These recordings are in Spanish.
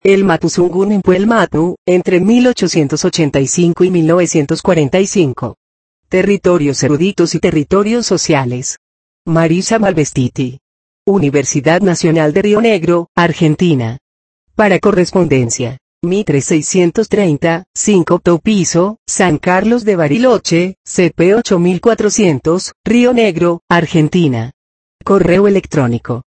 El Mapuzungún en Puelmatu, entre 1885 y 1945. Territorios eruditos y territorios sociales. Marisa Malvestiti. Universidad Nacional de Río Negro, Argentina. Para correspondencia. Mitre 630, 5 piso, San Carlos de Bariloche, CP 8400, Río Negro, Argentina. Correo electrónico,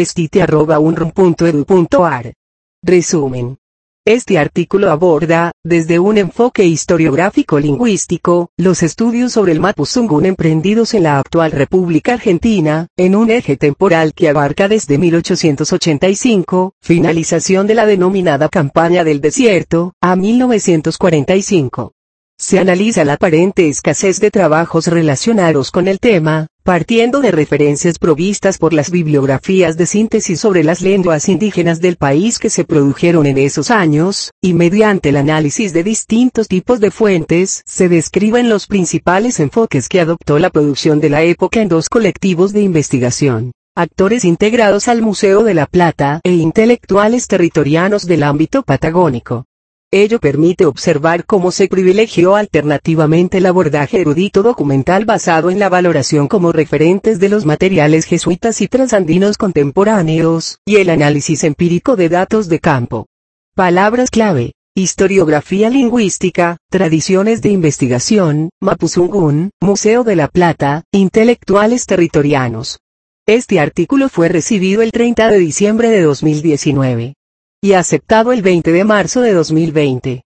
malvestiti@unrum.edu.ar. Resumen. Este artículo aborda, desde un enfoque historiográfico-lingüístico, los estudios sobre el Mapuzungún emprendidos en la actual República Argentina, en un eje temporal que abarca desde 1885, finalización de la denominada Campaña del Desierto, a 1945. Se analiza la aparente escasez de trabajos relacionados con el tema, partiendo de referencias provistas por las bibliografías de síntesis sobre las lenguas indígenas del país que se produjeron en esos años, y mediante el análisis de distintos tipos de fuentes, se describen los principales enfoques que adoptó la producción de la época en dos colectivos de investigación: actores integrados al Museo de la Plata e intelectuales territorianos del ámbito patagónico. Ello permite observar cómo se privilegió alternativamente el abordaje erudito documental basado en la valoración como referentes de los materiales jesuitas y trasandinos contemporáneos, y el análisis empírico de datos de campo. Palabras clave: historiografía lingüística, tradiciones de investigación, Mapuzungún, Museo de la Plata, intelectuales territorianos. Este artículo fue recibido el 30 de diciembre de 2019. Y aceptado el 20 de marzo de 2020.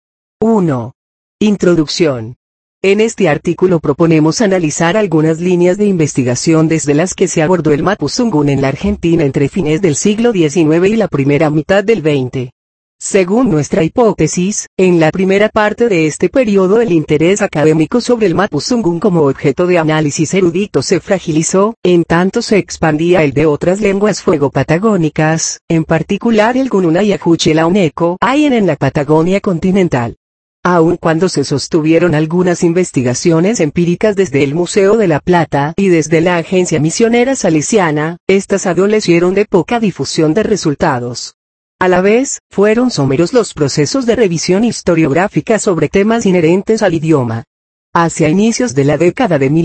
1. Introducción. En este artículo proponemos analizar algunas líneas de investigación desde las que se abordó el Mapuzungún en la Argentina entre fines del siglo XIX y la primera mitad del XX. Según nuestra hipótesis, en la primera parte de este periodo el interés académico sobre el Mapuzungún como objeto de análisis erudito se fragilizó, en tanto se expandía el de otras lenguas fuego-patagónicas, en particular el gununa y ajuche-launeco, hayen en la Patagonia continental. Aun cuando se sostuvieron algunas investigaciones empíricas desde el Museo de la Plata y desde la Agencia Misionera Salesiana, estas adolecieron de poca difusión de resultados. A la vez, fueron someros los procesos de revisión historiográfica sobre temas inherentes al idioma. Hacia inicios de la década de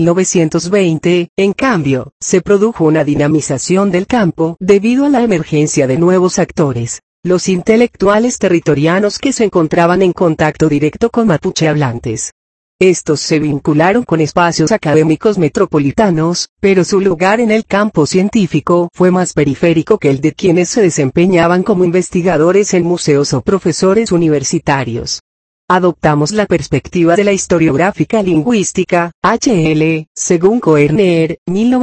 1920, en cambio, se produjo una dinamización del campo debido a la emergencia de nuevos actores, los intelectuales territorianos que se encontraban en contacto directo con mapuche hablantes. Estos se vincularon con espacios académicos metropolitanos, pero su lugar en el campo científico fue más periférico que el de quienes se desempeñaban como investigadores en museos o profesores universitarios. Adoptamos la perspectiva de la historiográfica lingüística, HL, según Koerner,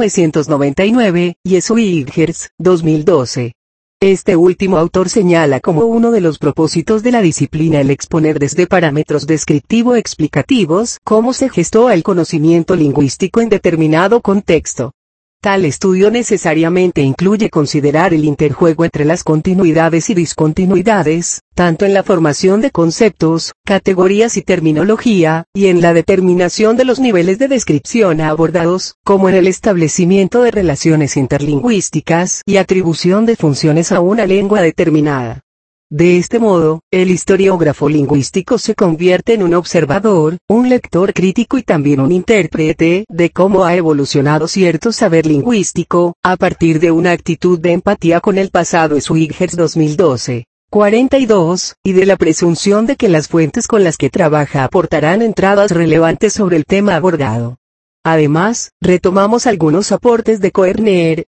1999, y Schwigers, 2012. Este último autor señala como uno de los propósitos de la disciplina el exponer desde parámetros descriptivo-explicativos cómo se gestó el conocimiento lingüístico en determinado contexto. Tal estudio necesariamente incluye considerar el interjuego entre las continuidades y discontinuidades, tanto en la formación de conceptos, categorías y terminología, y en la determinación de los niveles de descripción abordados, como en el establecimiento de relaciones interlingüísticas y atribución de funciones a una lengua determinada. De este modo, el historiógrafo lingüístico se convierte en un observador, un lector crítico y también un intérprete de cómo ha evolucionado cierto saber lingüístico, a partir de una actitud de empatía con el pasado. Schwigers 2012. 42, y de la presunción de que las fuentes con las que trabaja aportarán entradas relevantes sobre el tema abordado. Además, retomamos algunos aportes de Koerner,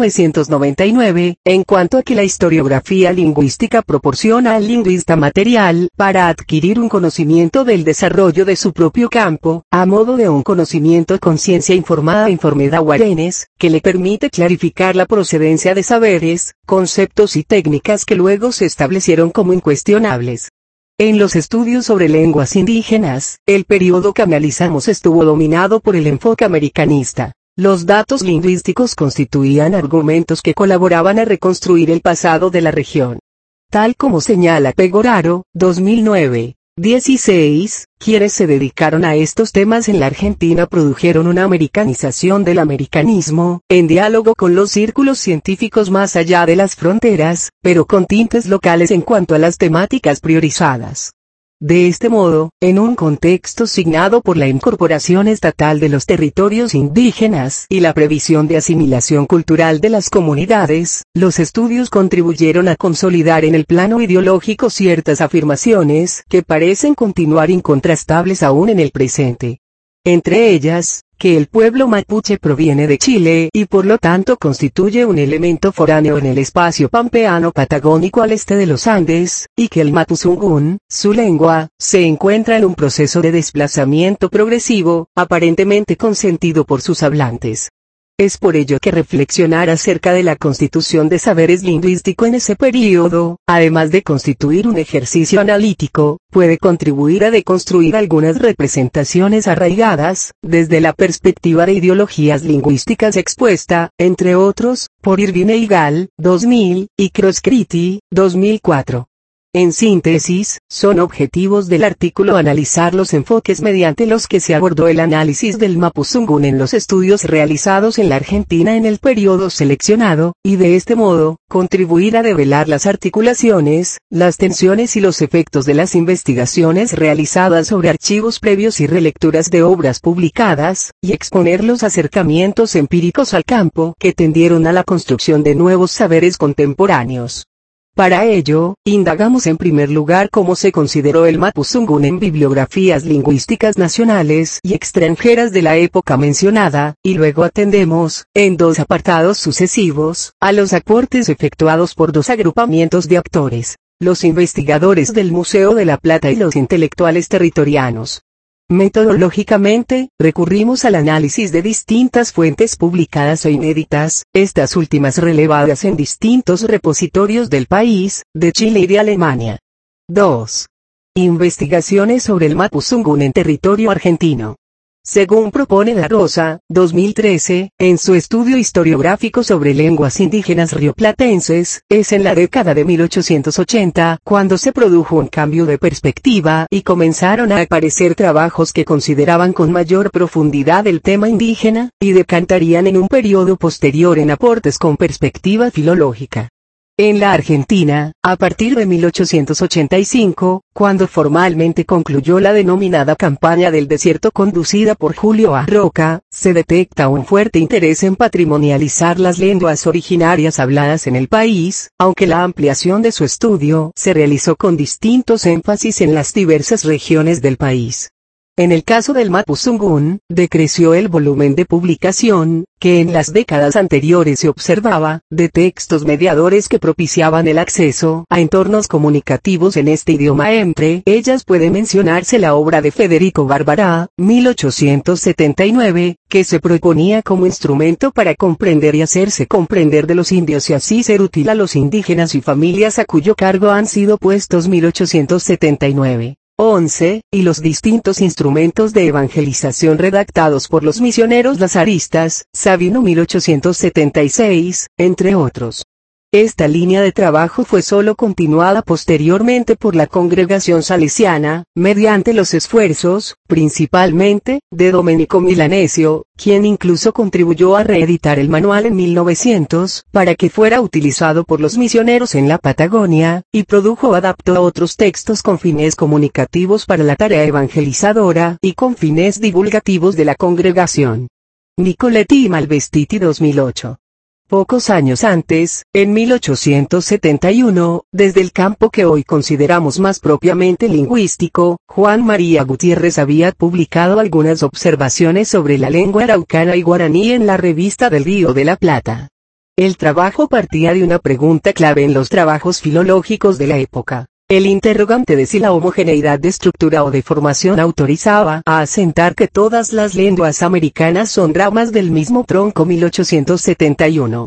1999, en cuanto a que la historiografía lingüística proporciona al lingüista material para adquirir un conocimiento del desarrollo de su propio campo, a modo de un conocimiento conciencia informada informeda guarenes, que le permite clarificar la procedencia de saberes, conceptos y técnicas que luego se establecieron como incuestionables. En los estudios sobre lenguas indígenas, el periodo que analizamos estuvo dominado por el enfoque americanista. Los datos lingüísticos constituían argumentos que colaboraban a reconstruir el pasado de la región. Tal como señala Pegoraro, 2009. 16. Quienes se dedicaron a estos temas en la Argentina produjeron una americanización del americanismo, en diálogo con los círculos científicos más allá de las fronteras, pero con tintes locales en cuanto a las temáticas priorizadas. De este modo, en un contexto signado por la incorporación estatal de los territorios indígenas y la previsión de asimilación cultural de las comunidades, los estudios contribuyeron a consolidar en el plano ideológico ciertas afirmaciones que parecen continuar incontrastables aún en el presente. Entre ellas, que el pueblo mapuche proviene de Chile y por lo tanto constituye un elemento foráneo en el espacio pampeano patagónico al este de los Andes, y que el mapuzungún, su lengua, se encuentra en un proceso de desplazamiento progresivo, aparentemente consentido por sus hablantes. Es por ello que reflexionar acerca de la constitución de saberes lingüístico en ese período, además de constituir un ejercicio analítico, puede contribuir a deconstruir algunas representaciones arraigadas, desde la perspectiva de ideologías lingüísticas expuesta, entre otros, por Irvine y Gall, 2000, y Cross-Criti, 2004. En síntesis, son objetivos del artículo analizar los enfoques mediante los que se abordó el análisis del mapuzungún en los estudios realizados en la Argentina en el periodo seleccionado, y de este modo, contribuir a develar las articulaciones, las tensiones y los efectos de las investigaciones realizadas sobre archivos previos y relecturas de obras publicadas, y exponer los acercamientos empíricos al campo que tendieron a la construcción de nuevos saberes contemporáneos. Para ello, indagamos en primer lugar cómo se consideró el mapuzungún en bibliografías lingüísticas nacionales y extranjeras de la época mencionada, y luego atendemos, en dos apartados sucesivos, a los aportes efectuados por dos agrupamientos de autores, los investigadores del Museo de la Plata y los intelectuales territorianos. Metodológicamente, recurrimos al análisis de distintas fuentes publicadas e inéditas, estas últimas relevadas en distintos repositorios del país, de Chile y de Alemania. 2. Investigaciones sobre el mapuzungún en territorio argentino. Según propone Da Rosa, 2013, en su estudio historiográfico sobre lenguas indígenas rioplatenses, es en la década de 1880 cuando se produjo un cambio de perspectiva y comenzaron a aparecer trabajos que consideraban con mayor profundidad el tema indígena, y decantarían en un periodo posterior en aportes con perspectiva filológica. En la Argentina, a partir de 1885, cuando formalmente concluyó la denominada Campaña del Desierto conducida por Julio A. Roca, se detecta un fuerte interés en patrimonializar las lenguas originarias habladas en el país, aunque la ampliación de su estudio se realizó con distintos énfasis en las diversas regiones del país. En el caso del mapuzungún, decreció el volumen de publicación, que en las décadas anteriores se observaba, de textos mediadores que propiciaban el acceso a entornos comunicativos en este idioma. Entre ellas puede mencionarse la obra de Federico Barbará, 1879, que se proponía como instrumento para comprender y hacerse comprender de los indios y así ser útil a los indígenas y familias a cuyo cargo han sido puestos 1879. 11, y los distintos instrumentos de evangelización redactados por los misioneros lazaristas, Sabino 1876, entre otros. Esta línea de trabajo fue solo continuada posteriormente por la Congregación Salesiana, mediante los esfuerzos, principalmente, de Domenico Milanesio, quien incluso contribuyó a reeditar el manual en 1900, para que fuera utilizado por los misioneros en la Patagonia, y produjo o adaptó a otros textos con fines comunicativos para la tarea evangelizadora, y con fines divulgativos de la congregación. Nicoletti y Malvestiti 2008. Pocos años antes, en 1871, desde el campo que hoy consideramos más propiamente lingüístico, Juan María Gutiérrez había publicado algunas observaciones sobre la lengua araucana y guaraní en la revista del Río de la Plata. El trabajo partía de una pregunta clave en los trabajos filológicos de la época. El interrogante de si la homogeneidad de estructura o de formación autorizaba a asentar que todas las lenguas americanas son ramas del mismo tronco. 1871,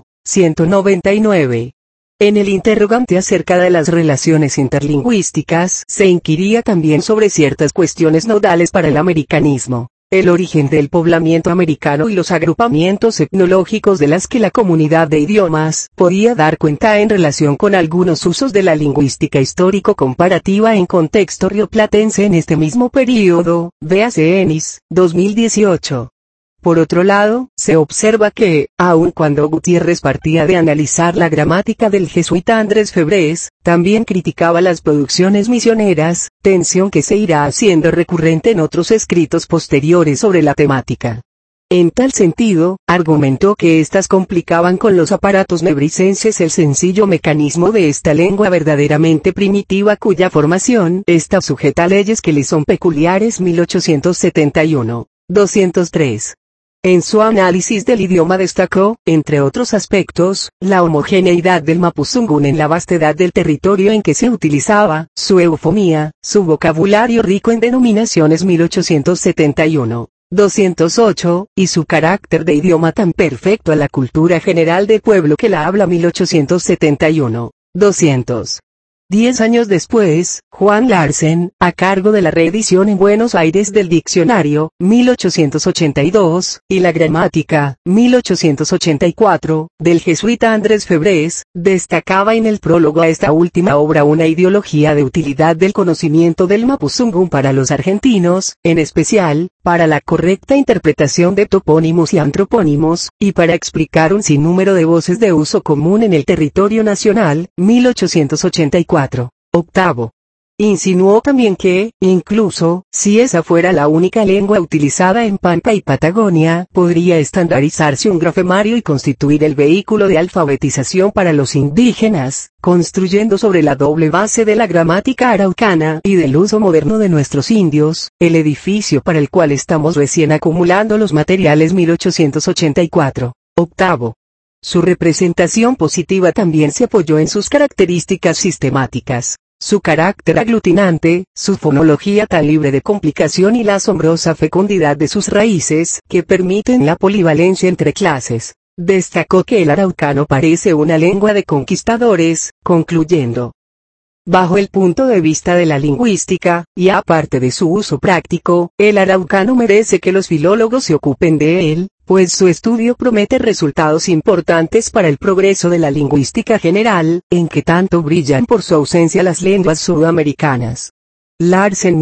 199. En el interrogante acerca de las relaciones interlingüísticas se inquiría también sobre ciertas cuestiones nodales para el americanismo. el origen del poblamiento americano y los agrupamientos etnológicos de las que la comunidad de idiomas podía dar cuenta en relación con algunos usos de la lingüística histórico-comparativa en contexto rioplatense en este mismo período, véase Ennis, 2018. Por otro lado, se observa que, aun cuando Gutiérrez partía de analizar la gramática del jesuita Andrés Febres, también criticaba las producciones misioneras, tensión que se irá haciendo recurrente en otros escritos posteriores sobre la temática. En tal sentido, argumentó que éstas complicaban con los aparatos nebricenses el sencillo mecanismo de esta lengua verdaderamente primitiva cuya formación está sujeta a leyes que le son peculiares. 1871, 203. En su análisis del idioma destacó, entre otros aspectos, la homogeneidad del mapuzungún en la vastedad del territorio en que se utilizaba, su eufonía, su vocabulario rico en denominaciones. 1871, 208, y su carácter de idioma tan perfecto a la cultura general del pueblo que la habla. 1871, 200. 10 años después, Juan Larsen, a cargo de la reedición en Buenos Aires del diccionario, 1882, y la gramática, 1884, del jesuita Andrés Febres, destacaba en el prólogo a esta última obra una ideología de utilidad del conocimiento del mapuzungún para los argentinos, en especial, para la correcta interpretación de topónimos y antropónimos, y para explicar un sinnúmero de voces de uso común en el territorio nacional. 1884. Octavo. Insinuó también que, incluso, si esa fuera la única lengua utilizada en Pampa y Patagonia, podría estandarizarse un grafemario y constituir el vehículo de alfabetización para los indígenas, construyendo sobre la doble base de la gramática araucana y del uso moderno de nuestros indios, el edificio para el cual estamos recién acumulando los materiales. 1884. Octavo. Su representación positiva también se apoyó en sus características sistemáticas, su carácter aglutinante, su fonología tan libre de complicación y la asombrosa fecundidad de sus raíces, que permiten la polivalencia entre clases. Destacó que el araucano parece una lengua de conquistadores, concluyendo: bajo el punto de vista de la lingüística, y aparte de su uso práctico, el araucano merece que los filólogos se ocupen de él, pues su estudio promete resultados importantes para el progreso de la lingüística general, en que tanto brillan por su ausencia las lenguas sudamericanas. Larsen,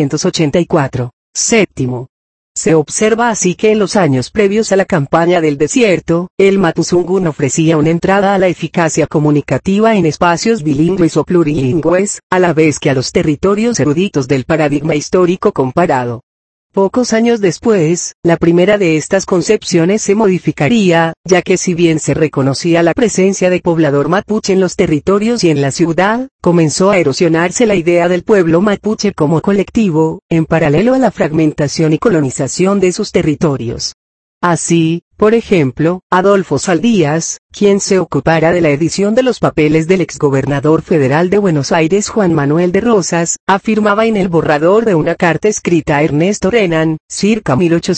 1884. Séptimo. Se observa así que en los años previos a la campaña del desierto, el mapuzungún ofrecía una entrada a la eficacia comunicativa en espacios bilingües o plurilingües, a la vez que a los territorios eruditos del paradigma histórico comparado. Pocos años después, la primera de estas concepciones se modificaría, ya que si bien se reconocía la presencia de poblador mapuche en los territorios y en la ciudad, comenzó a erosionarse la idea del pueblo mapuche como colectivo, en paralelo a la fragmentación y colonización de sus territorios. Así, por ejemplo, Adolfo Saldías, quien se ocupara de la edición de los papeles del exgobernador federal de Buenos Aires Juan Manuel de Rosas, afirmaba en el borrador de una carta escrita a Ernesto Renan, circa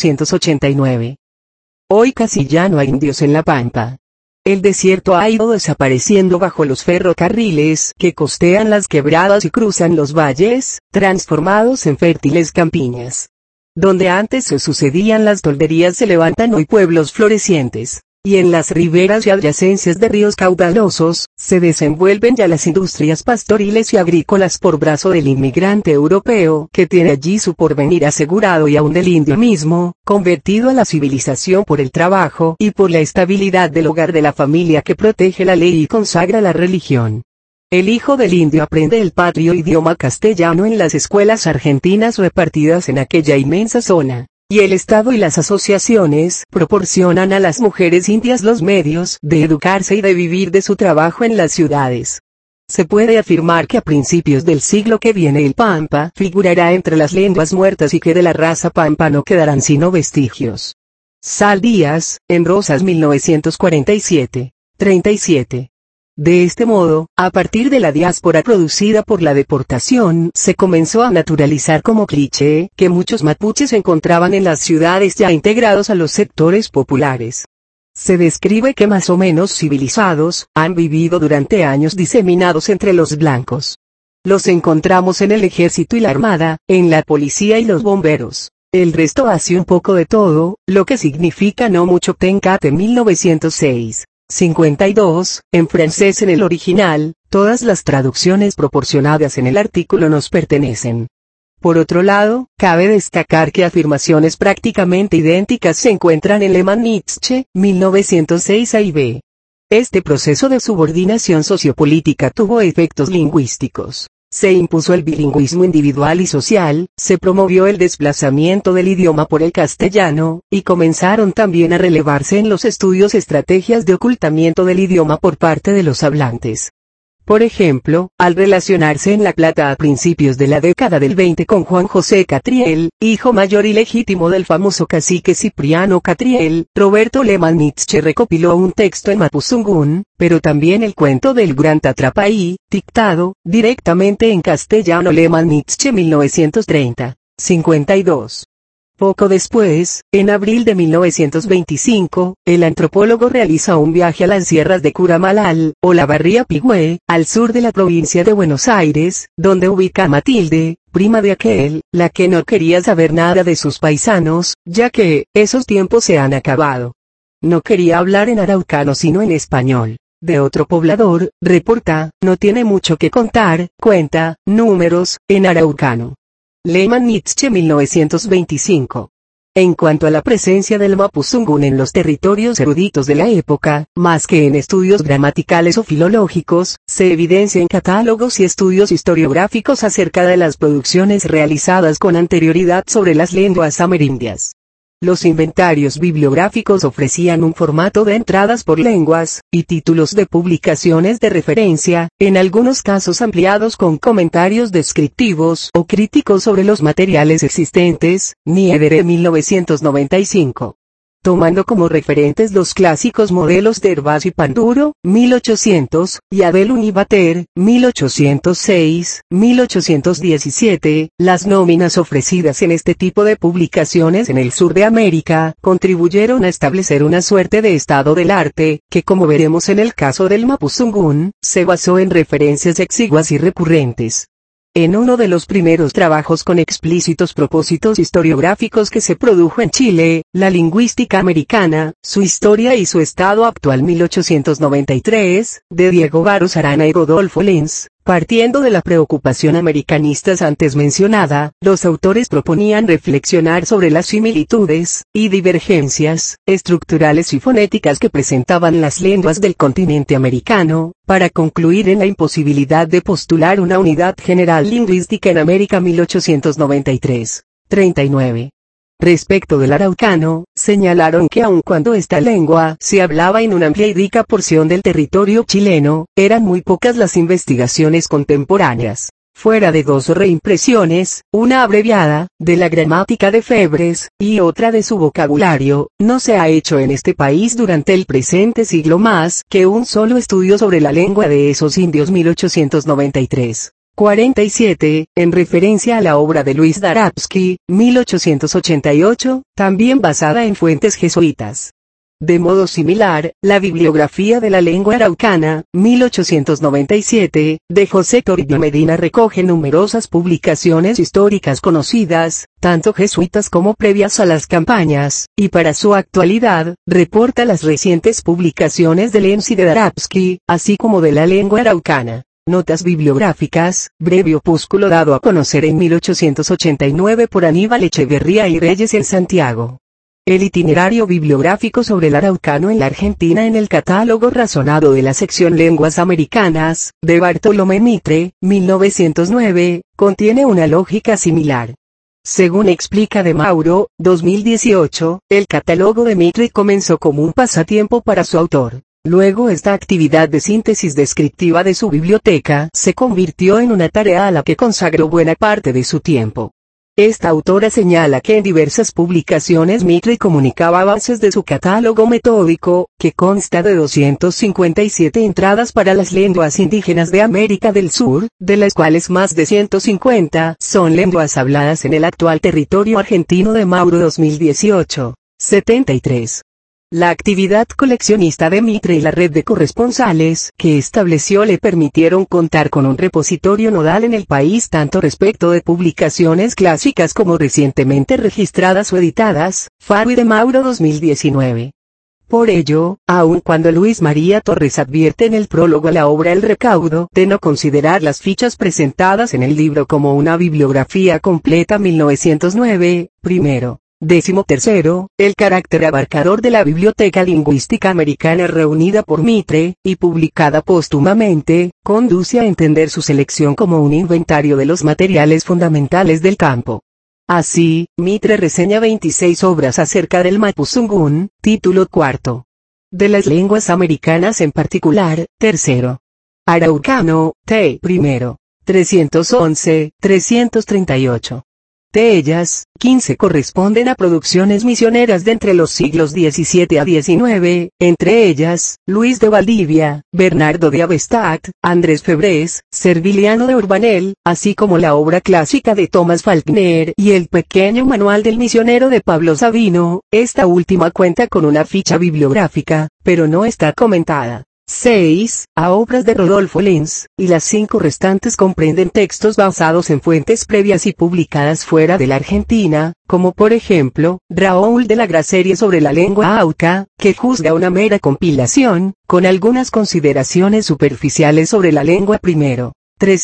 1889. Hoy casi ya no hay indios en la Pampa. El desierto ha ido desapareciendo bajo los ferrocarriles que costean las quebradas y cruzan los valles, transformados en fértiles campiñas. Donde antes se sucedían las tolderías se levantan hoy pueblos florecientes, y en las riberas y adyacencias de ríos caudalosos, se desenvuelven ya las industrias pastoriles y agrícolas por brazo del inmigrante europeo que tiene allí su porvenir asegurado y aún del indio mismo, convertido a la civilización por el trabajo y por la estabilidad del hogar de la familia que protege la ley y consagra la religión. El hijo del indio aprende el patrio idioma castellano en las escuelas argentinas repartidas en aquella inmensa zona, y el Estado y las asociaciones proporcionan a las mujeres indias los medios de educarse y de vivir de su trabajo en las ciudades. Se puede afirmar que a principios del siglo que viene el Pampa figurará entre las lenguas muertas y que de la raza Pampa no quedarán sino vestigios. Saldías, en Rosas 1947, 37. De este modo, a partir de la diáspora producida por la deportación, se comenzó a naturalizar como cliché que muchos mapuches se encontraban en las ciudades ya integrados a los sectores populares. Se describe que más o menos civilizados, han vivido durante años diseminados entre los blancos. Los encontramos en el ejército y la armada, en la policía y los bomberos. El resto hace un poco de todo, lo que significa no mucho. Tencate 1906. 52, en francés en el original, todas las traducciones proporcionadas en el artículo nos pertenecen. Por otro lado, cabe destacar que afirmaciones prácticamente idénticas se encuentran en Lehmann-Nietzsche, 1906 A y B. Este proceso de subordinación sociopolítica tuvo efectos lingüísticos. Se impuso el bilingüismo individual y social, se promovió el desplazamiento del idioma por el castellano, y comenzaron también a relevarse en los estudios estrategias de ocultamiento del idioma por parte de los hablantes. Por ejemplo, al relacionarse en La Plata a principios de la década del 20 con Juan José Catriel, hijo mayor y legítimo del famoso cacique Cipriano Catriel, Roberto Lehmann-Nietzsche recopiló un texto en mapuzungún, pero también el cuento del Gran Tatrapaí, dictado directamente en castellano. Lehmann-Nietzsche 1930. 52. Poco después, en abril de 1925, el antropólogo realiza un viaje a las sierras de Curamalal, o la Barría Pigüé, al sur de la provincia de Buenos Aires, donde ubica a Matilde, prima de aquel, la que no quería saber nada de sus paisanos, ya que, esos tiempos se han acabado. No quería hablar en araucano sino en español. De otro poblador, reporta, no tiene mucho que contar, cuenta, números, en araucano. Lehmann-Nietzsche 1925. En cuanto a la presencia del mapuzungún en los territorios eruditos de la época, más que en estudios gramaticales o filológicos, se evidencia en catálogos y estudios historiográficos acerca de las producciones realizadas con anterioridad sobre las lenguas amerindias. Los inventarios bibliográficos ofrecían un formato de entradas por lenguas, y títulos de publicaciones de referencia, en algunos casos ampliados con comentarios descriptivos o críticos sobre los materiales existentes. Niedere 1995. Tomando como referentes los clásicos modelos de Hervás y Panduro, 1800, y Abel Univater, 1806, 1817, las nóminas ofrecidas en este tipo de publicaciones en el sur de América, contribuyeron a establecer una suerte de estado del arte, que como veremos en el caso del mapuzungún, se basó en referencias exiguas y recurrentes. En uno de los primeros trabajos con explícitos propósitos historiográficos que se produjo en Chile, La lingüística americana, su historia y su estado actual 1893, de Diego Barros Arana y Rodolfo Lenz, partiendo de la preocupación americanista antes mencionada, los autores proponían reflexionar sobre las similitudes, y divergencias, estructurales y fonéticas que presentaban las lenguas del continente americano, para concluir en la imposibilidad de postular una unidad general lingüística en América. 1893. 39. Respecto del araucano, señalaron que aun cuando esta lengua se hablaba en una amplia y rica porción del territorio chileno, eran muy pocas las investigaciones contemporáneas. Fuera de dos reimpresiones, una abreviada, de la gramática de Febres, y otra de su vocabulario, no se ha hecho en este país durante el presente siglo más que un solo estudio sobre la lengua de esos indios. 1893. 47, en referencia a la obra de Luis Darabsky, 1888, también basada en fuentes jesuitas. De modo similar, la bibliografía de la lengua araucana, 1897, de José Toribio Medina recoge numerosas publicaciones históricas conocidas, tanto jesuitas como previas a las campañas, y para su actualidad, reporta las recientes publicaciones de Lenz y de Darabsky, así como de la lengua araucana. Notas bibliográficas, breve opúsculo dado a conocer en 1889 por Aníbal Echeverría y Reyes en Santiago. El itinerario bibliográfico sobre el araucano en la Argentina en el catálogo razonado de la sección Lenguas Americanas, de Bartolomé Mitre, 1909, contiene una lógica similar. Según explica De Mauro, 2018, el catálogo de Mitre comenzó como un pasatiempo para su autor. Luego esta actividad de síntesis descriptiva de su biblioteca se convirtió en una tarea a la que consagró buena parte de su tiempo. Esta autora señala que en diversas publicaciones Mitre comunicaba bases de su catálogo metódico, que consta de 257 entradas para las lenguas indígenas de América del Sur, de las cuales más de 150 son lenguas habladas en el actual territorio argentino. De Mauro 2018. 73. La actividad coleccionista de Mitre y la red de corresponsales que estableció le permitieron contar con un repositorio nodal en el país tanto respecto de publicaciones clásicas como recientemente registradas o editadas, Faro y de Mauro 2019. Por ello, aun cuando Luis María Torres advierte en el prólogo a la obra El Recaudo de no considerar las fichas presentadas en el libro como una bibliografía completa 1909, primero. 13. El carácter abarcador de la Biblioteca Lingüística Americana reunida por Mitre, y publicada póstumamente, conduce a entender su selección como un inventario de los materiales fundamentales del campo. Así, Mitre reseña 26 obras acerca del Mapuzungún, título 4. De las lenguas americanas en particular, 3. Araucano, t. 311, 338. De ellas, 15 corresponden a producciones misioneras de entre los siglos XVII a XIX, entre ellas, Luis de Valdivia, Bernardo de Avestat, Andrés Febres, Serviliano de Urbanel, así como la obra clásica de Tomás Falkner y el pequeño manual del misionero de Pablo Sabino. Esta última cuenta con una ficha bibliográfica, pero no está comentada. 6. A obras de Rodolfo Lenz, y las 5 restantes comprenden textos basados en fuentes previas y publicadas fuera de la Argentina, como por ejemplo, Raúl de la Graserie sobre la lengua auca, que juzga una mera compilación, con algunas consideraciones superficiales sobre la lengua primero.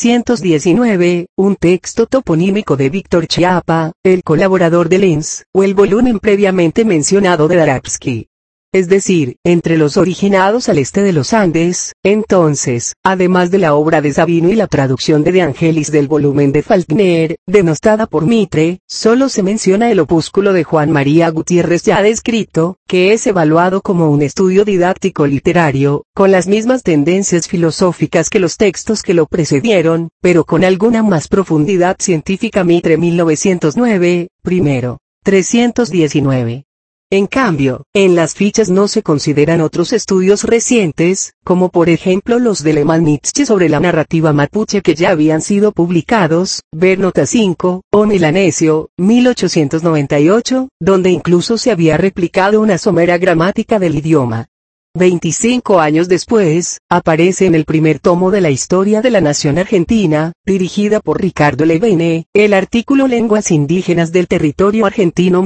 319, un texto toponímico de Víctor Chiapa, el colaborador de Lenz, o el volumen previamente mencionado de Darabsky. Es decir, entre los originados al este de los Andes. Entonces, además de la obra de Sabino y la traducción de Angelis del volumen de Falkner, denostada por Mitre, solo se menciona el opúsculo de Juan María Gutiérrez ya descrito, que es evaluado como un estudio didáctico literario, con las mismas tendencias filosóficas que los textos que lo precedieron, pero con alguna más profundidad científica. Mitre 1909, primero. 319. En cambio, en las fichas no se consideran otros estudios recientes, como por ejemplo los de Lehmann Nietzsche sobre la narrativa mapuche que ya habían sido publicados, ver nota 5, o Milanesio, 1898, donde incluso se había replicado una somera gramática del idioma. 25 años después, aparece en el primer tomo de la Historia de la Nación Argentina, dirigida por Ricardo Levene, el artículo Lenguas indígenas del territorio argentino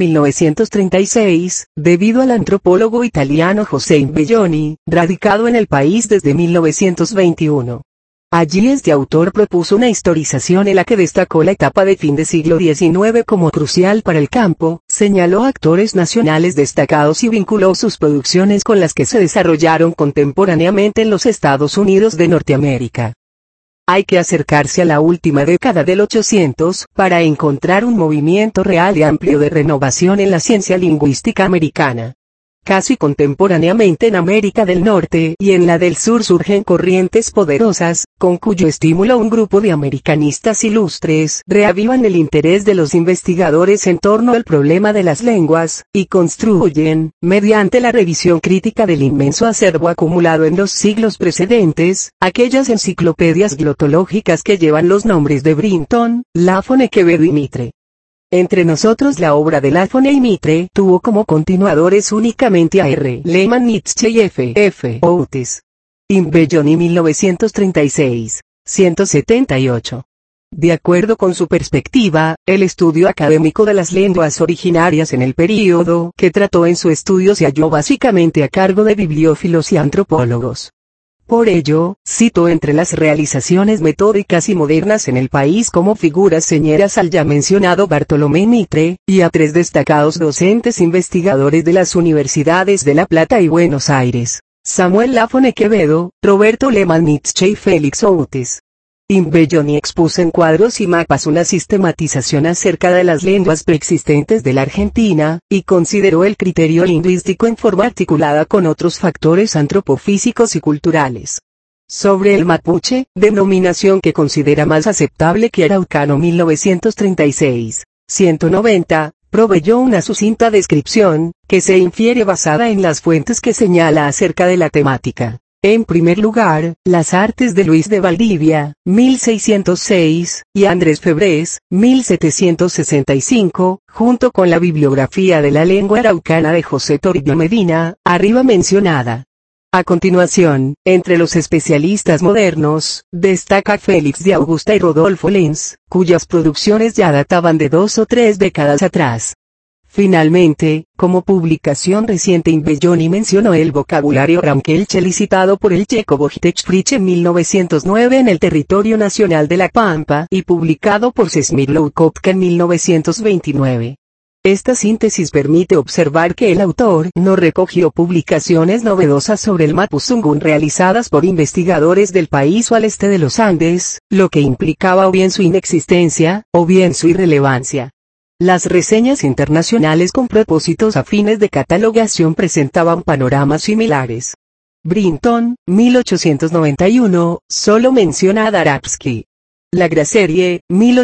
1936, debido al antropólogo italiano José Imbelloni, radicado en el país desde 1921. Allí este autor propuso una historización en la que destacó la etapa de fin de siglo XIX como crucial para el campo, señaló actores nacionales destacados y vinculó sus producciones con las que se desarrollaron contemporáneamente en los Estados Unidos de Norteamérica. Hay que acercarse a la última década del 800 para encontrar un movimiento real y amplio de renovación en la ciencia lingüística americana. Casi contemporáneamente en América del Norte y en la del Sur surgen corrientes poderosas, con cuyo estímulo un grupo de americanistas ilustres reavivan el interés de los investigadores en torno al problema de las lenguas, y construyen, mediante la revisión crítica del inmenso acervo acumulado en los siglos precedentes, aquellas enciclopedias glotológicas que llevan los nombres de Brinton, Lafone, Quevedo y Mitre. Entre nosotros la obra de Lafone y Mitre tuvo como continuadores únicamente a R. Lehmann Nietzsche y F. Outes. Imbelloni 1936, 178. De acuerdo con su perspectiva, el estudio académico de las lenguas originarias en el período que trató en su estudio se halló básicamente a cargo de bibliófilos y antropólogos. Por ello, cito entre las realizaciones metódicas y modernas en el país como figuras señeras al ya mencionado Bartolomé Mitre, y a 3 destacados docentes investigadores de las universidades de La Plata y Buenos Aires: Samuel Lafone Quevedo, Roberto Lehmann Nietzsche y Félix Outes. Imbelloni expuso en cuadros y mapas una sistematización acerca de las lenguas preexistentes de la Argentina, y consideró el criterio lingüístico en forma articulada con otros factores antropofísicos y culturales. Sobre el mapuche, denominación que considera más aceptable que araucano 1936, 190, proveyó una sucinta descripción, que se infiere basada en las fuentes que señala acerca de la temática. En primer lugar, Las artes de Luis de Valdivia, 1606, y Andrés Febrés, 1765, junto con la bibliografía de la lengua araucana de José Toribio Medina, arriba mencionada. A continuación, entre los especialistas modernos, destaca Félix de Augusta y Rodolfo Lenz, cuyas producciones ya databan de 2 o 3 décadas atrás. Finalmente, como publicación reciente Imbelloni mencionó el vocabulario Rankelcheli citado por el checo Wojciech Fritzsch en 1909 en el territorio nacional de La Pampa y publicado por Czesmirów Kopka en 1929. Esta síntesis permite observar que el autor no recogió publicaciones novedosas sobre el mapuzungún realizadas por investigadores del país o al este de los Andes, lo que implicaba o bien su inexistencia, o bien su irrelevancia. Las reseñas internacionales con propósitos afines de catalogación presentaban panoramas similares. Brinton, 1891, solo menciona a Darabsky. La Graserie,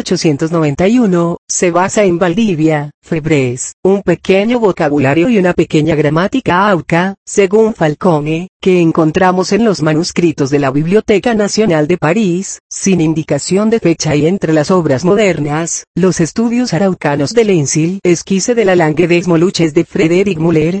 1891, se basa en Valdivia, Febrés, un pequeño vocabulario y una pequeña gramática auca, según Falcone, que encontramos en los manuscritos de la Biblioteca Nacional de París, sin indicación de fecha y entre las obras modernas, los estudios araucanos de Lenzil, esquisse de la langue des Moluches de Frederick Müller,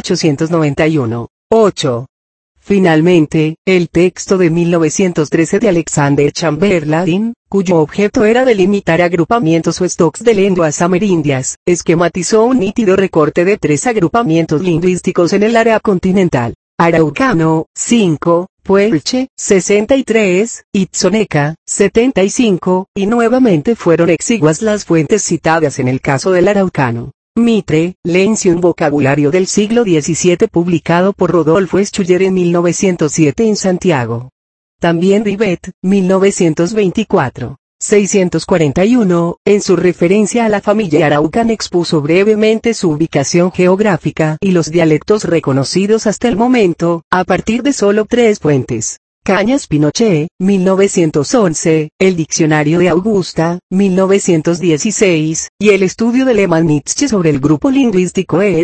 1891, 8. Finalmente, el texto de 1913 de Alexander Chamberlain, cuyo objeto era delimitar agrupamientos o stocks de lenguas amerindias, esquematizó un nítido recorte de 3 agrupamientos lingüísticos en el área continental: araucano, 5, puelche, 63, itzoneca, 75, y nuevamente fueron exiguas las fuentes citadas en el caso del araucano. Mitre, Lenz y un vocabulario del siglo XVII publicado por Rodolfo Schuller en 1907 en Santiago. También Rivet, 1924. 641, en su referencia a la familia araucana expuso brevemente su ubicación geográfica y los dialectos reconocidos hasta el momento, a partir de solo 3 fuentes. Cañas Pinochet, 1911, el Diccionario de Augusta, 1916, y el estudio de Lehmann-Nietzsche sobre el grupo lingüístico ed.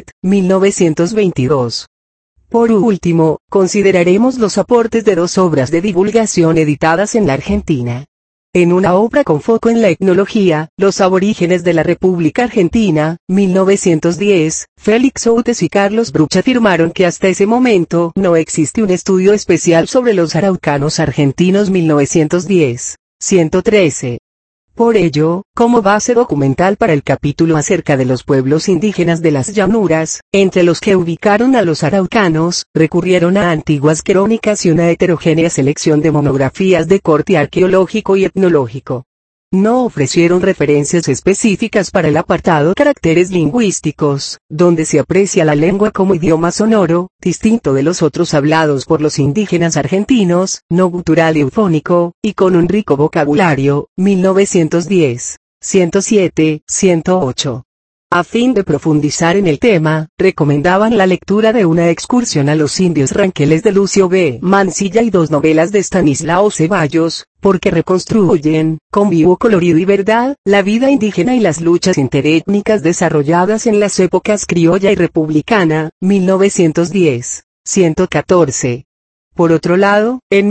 1922. Por último, consideraremos los aportes de 2 obras de divulgación editadas en la Argentina. En una obra con foco en la etnología, Los aborígenes de la República Argentina, 1910, Félix Outes y Carlos Bruch afirmaron que hasta ese momento no existe un estudio especial sobre los araucanos argentinos 1910. 113. Por ello, como base documental para el capítulo acerca de los pueblos indígenas de las llanuras, entre los que ubicaron a los araucanos, recurrieron a antiguas crónicas y una heterogénea selección de monografías de corte arqueológico y etnológico. No ofrecieron referencias específicas para el apartado caracteres lingüísticos, donde se aprecia la lengua como idioma sonoro, distinto de los otros hablados por los indígenas argentinos, no gutural y eufónico, y con un rico vocabulario. 1910. 107, 108. A fin de profundizar en el tema, recomendaban la lectura de una excursión a los indios ranqueles de Lucio B. Mansilla y 2 novelas de Stanislao Ceballos, porque reconstruyen, con vivo colorido y verdad, la vida indígena y las luchas interétnicas desarrolladas en las épocas criolla y republicana. 1910. 114. Por otro lado, en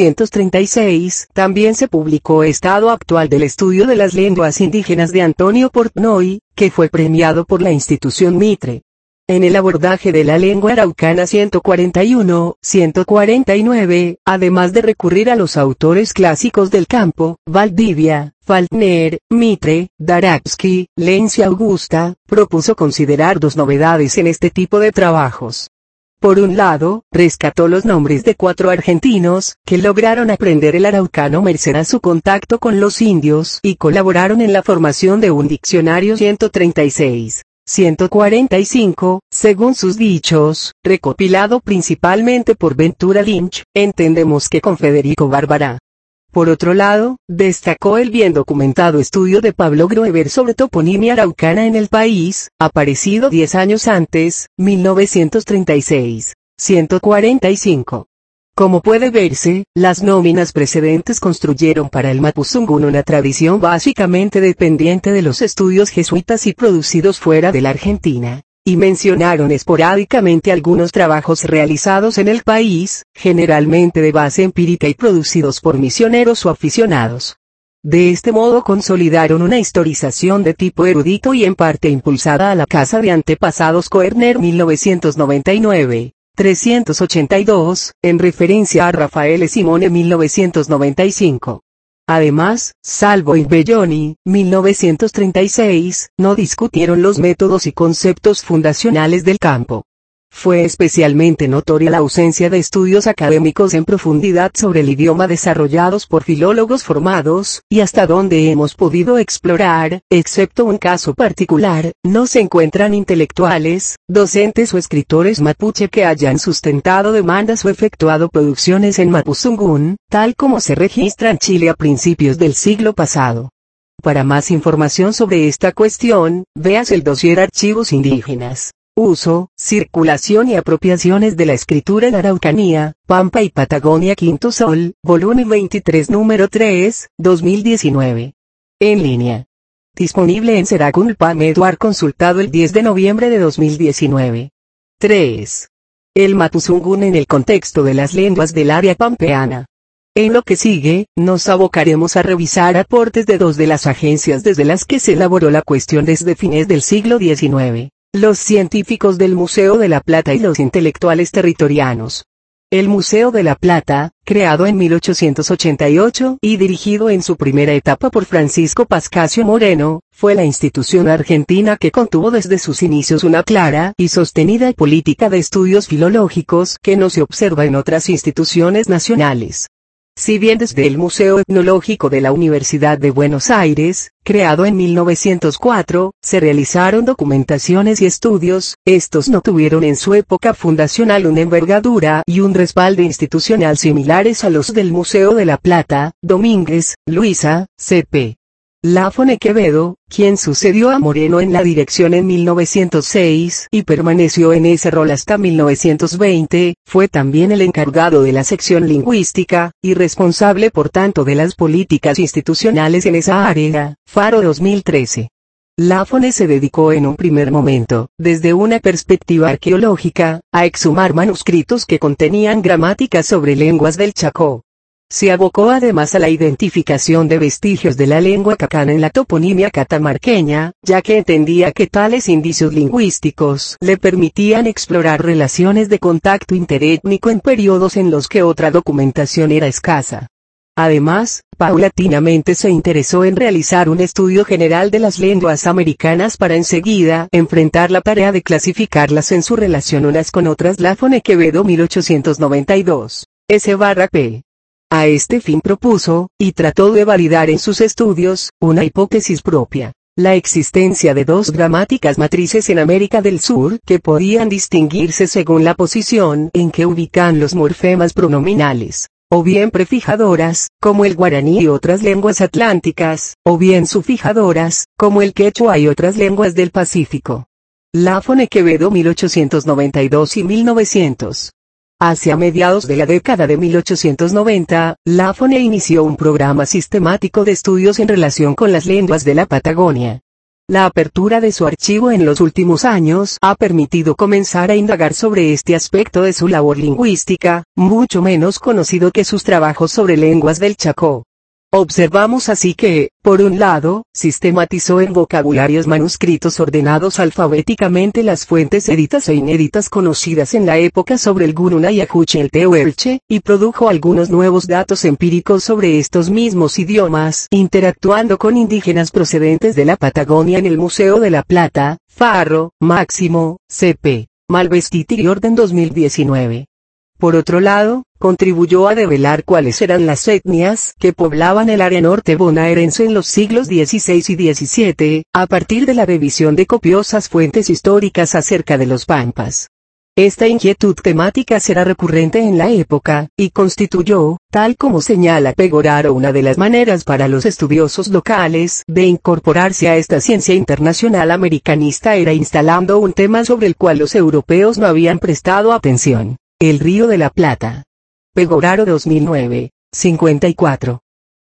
1936, también se publicó Estado Actual del Estudio de las Lenguas Indígenas de Antonio Portnoy, que fue premiado por la institución Mitre. En el abordaje de la lengua araucana 141, 149, además de recurrir a los autores clásicos del campo, Valdivia, Faltner, Mitre, Darabsky, Lenz y Augusta, propuso considerar 2 novedades en este tipo de trabajos. Por un lado, rescató los nombres de 4 argentinos, que lograron aprender el araucano merced a su contacto con los indios y colaboraron en la formación de un diccionario 136. 145, según sus dichos, recopilado principalmente por Ventura Lynch, entendemos que con Federico Bárbara. Por otro lado, destacó el bien documentado estudio de Pablo Groeber sobre toponimia araucana en el país, aparecido 10 años antes, 1936. 145. Como puede verse, las nóminas precedentes construyeron para el mapuzungún una tradición básicamente dependiente de los estudios jesuitas y producidos fuera de la Argentina. y mencionaron esporádicamente algunos trabajos realizados en el país, generalmente de base empírica y producidos por misioneros o aficionados. De este modo consolidaron una historización de tipo erudito y en parte impulsada a la casa de antepasados Koerner 1999, 382, en referencia a Raffaele Simone 1995. Además, Salvo y Belloni, 1936, no discutieron los métodos y conceptos fundacionales del campo. Fue especialmente notoria la ausencia de estudios académicos en profundidad sobre el idioma desarrollados por filólogos formados, y hasta donde hemos podido explorar, excepto un caso particular, no se encuentran intelectuales, docentes o escritores mapuche que hayan sustentado demandas o efectuado producciones en mapuzungún, tal como se registra en Chile a principios del siglo pasado. Para más información sobre esta cuestión, veas el dossier Archivos Indígenas. Uso, circulación y apropiaciones de la escritura en Araucanía, Pampa y Patagonia Quinto Sol, volumen 23 número 3, 2019. En línea. Disponible en Seraculpam Eduard consultado el 10 de noviembre de 2019. 3. El mapuzungún en el contexto de las lenguas del área pampeana. En lo que sigue, nos abocaremos a revisar aportes de dos de las agencias desde las que se elaboró la cuestión desde fines del siglo XIX. Los científicos del Museo de la Plata y los intelectuales territorianos. El Museo de la Plata, creado en 1888 y dirigido en su primera etapa por Francisco Pascasio Moreno, fue la institución argentina que contuvo desde sus inicios una clara y sostenida política de estudios filológicos que no se observa en otras instituciones nacionales. Si bien desde el Museo Etnológico de la Universidad de Buenos Aires, creado en 1904, se realizaron documentaciones y estudios, estos no tuvieron en su época fundacional una envergadura y un respaldo institucional similares a los del Museo de la Plata. Domínguez, Luisa, C.P. Lafone Quevedo, quien sucedió a Moreno en la dirección en 1906 y permaneció en ese rol hasta 1920, fue también el encargado de la sección lingüística, y responsable por tanto de las políticas institucionales en esa área. Faro 2013. Lafone se dedicó en un primer momento, desde una perspectiva arqueológica, a exhumar manuscritos que contenían gramáticas sobre lenguas del Chacó. Se abocó además a la identificación de vestigios de la lengua cacana en la toponimia catamarqueña, ya que entendía que tales indicios lingüísticos le permitían explorar relaciones de contacto interétnico en periodos en los que otra documentación era escasa. Además, paulatinamente se interesó en realizar un estudio general de las lenguas americanas para enseguida enfrentar la tarea de clasificarlas en su relación unas con otras. Lafone Quevedo 1892. S.P. A este fin propuso, y trató de validar en sus estudios, una hipótesis propia: la existencia de dos gramáticas matrices en América del Sur que podían distinguirse según la posición en que ubican los morfemas pronominales, o bien prefijadoras, como el guaraní y otras lenguas atlánticas, o bien sufijadoras, como el quechua y otras lenguas del Pacífico. Lafone Quevedo 1892 y 1900. Hacia mediados de la década de 1890, Lafone inició un programa sistemático de estudios en relación con las lenguas de la Patagonia. La apertura de su archivo en los últimos años ha permitido comenzar a indagar sobre este aspecto de su labor lingüística, mucho menos conocido que sus trabajos sobre lenguas del Chacó. Observamos así que, por un lado, sistematizó en vocabularios manuscritos ordenados alfabéticamente las fuentes editas e inéditas conocidas en la época sobre el Guruna y Ajuchel-Tehuelche, y produjo algunos nuevos datos empíricos sobre estos mismos idiomas, interactuando con indígenas procedentes de la Patagonia en el Museo de la Plata. Farro, Máximo, C.P. Malvestiti y Orden 2019. Por otro lado, contribuyó a develar cuáles eran las etnias que poblaban el área norte bonaerense en los siglos XVI y XVII, a partir de la revisión de copiosas fuentes históricas acerca de los pampas. Esta inquietud temática será recurrente en la época, y constituyó, tal como señala Pegoraro, una de las maneras para los estudiosos locales de incorporarse a esta ciencia internacional americanista era instalando un tema sobre el cual los europeos no habían prestado atención: el Río de la Plata. Pegoraro 2009, 54.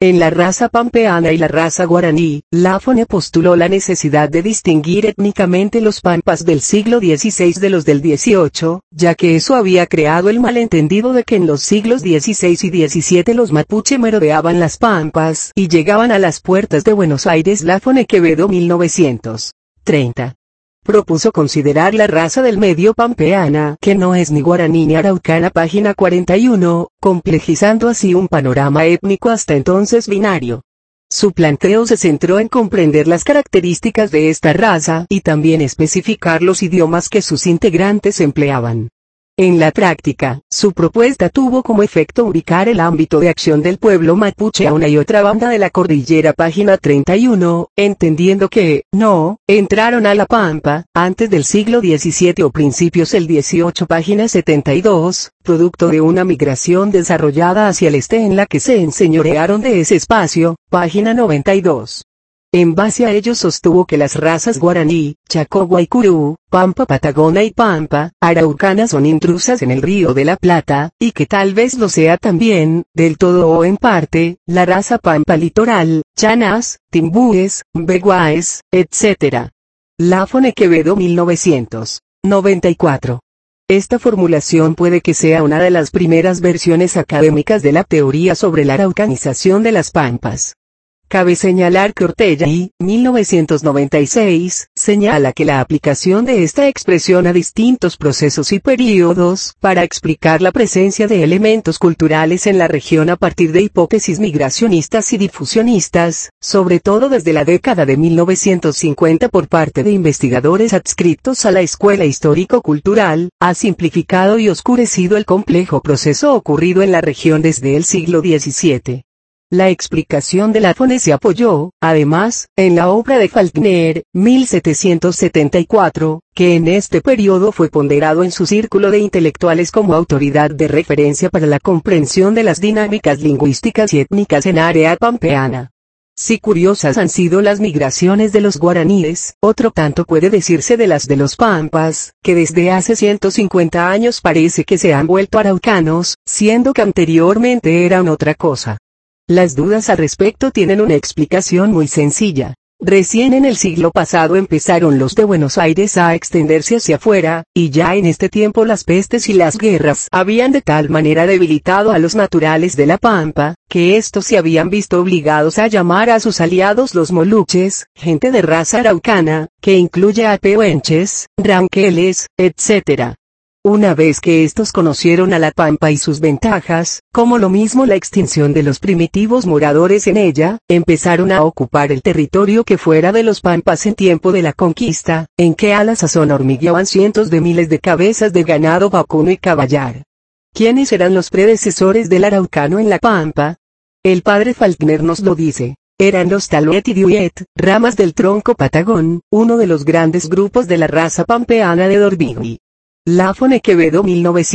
En la raza pampeana y la raza guaraní, Lafone postuló la necesidad de distinguir étnicamente los pampas del siglo XVI de los del XVIII, ya que eso había creado el malentendido de que en los siglos XVI y XVII los mapuche merodeaban las pampas y llegaban a las puertas de Buenos Aires. Lafone Quevedo 1930. Propuso considerar la raza del medio pampeana, que no es ni guaraní ni araucana, página 41, complejizando así un panorama étnico hasta entonces binario. Su planteo se centró en comprender las características de esta raza y también especificar los idiomas que sus integrantes empleaban. En la práctica, su propuesta tuvo como efecto ubicar el ámbito de acción del pueblo mapuche a una y otra banda de la cordillera, página 31, entendiendo que, no, entraron a la pampa, antes del siglo XVII o principios del XVIII, página 72, producto de una migración desarrollada hacia el este en la que se enseñorearon de ese espacio, página 92. En base a ello sostuvo que las razas guaraní, Chaco Guaycurú, Pampa Patagona y Pampa Araucana son intrusas en el Río de la Plata, y que tal vez lo sea también, del todo o en parte, la raza Pampa Litoral, Chanas, Timbúes, Beguaes, etc. Lafone Quevedo 1994. Esta formulación puede que sea una de las primeras versiones académicas de la teoría sobre la araucanización de las pampas. Cabe señalar que Ortega y 1996 señala que la aplicación de esta expresión a distintos procesos y períodos para explicar la presencia de elementos culturales en la región a partir de hipótesis migracionistas y difusionistas, sobre todo desde la década de 1950 por parte de investigadores adscritos a la escuela histórico-cultural, ha simplificado y oscurecido el complejo proceso ocurrido en la región desde el siglo XVII. La explicación de Lafone se apoyó, además, en la obra de Faulkner, 1774, que en este periodo fue ponderado en su círculo de intelectuales como autoridad de referencia para la comprensión de las dinámicas lingüísticas y étnicas en área pampeana. Si curiosas han sido las migraciones de los guaraníes, otro tanto puede decirse de las de los pampas, que desde hace 150 años parece que se han vuelto araucanos, siendo que anteriormente eran otra cosa. Las dudas al respecto tienen una explicación muy sencilla. Recién en el siglo pasado empezaron los de Buenos Aires a extenderse hacia afuera, y ya en este tiempo las pestes y las guerras habían de tal manera debilitado a los naturales de la pampa, que estos se habían visto obligados a llamar a sus aliados los moluches, gente de raza araucana, que incluye a pehuenches, ranqueles, etc. Una vez que estos conocieron a la pampa y sus ventajas, como lo mismo la extinción de los primitivos moradores en ella, empezaron a ocupar el territorio que fuera de los pampas en tiempo de la conquista, en que a la sazón hormigueaban cientos de miles de cabezas de ganado vacuno y caballar. ¿Quiénes eran los predecesores del araucano en la pampa? El padre Faulkner nos lo dice. Eran los Taluet y Diuet, ramas del tronco patagón, uno de los grandes grupos de la raza pampeana de Dormigui. Lafone Quevedo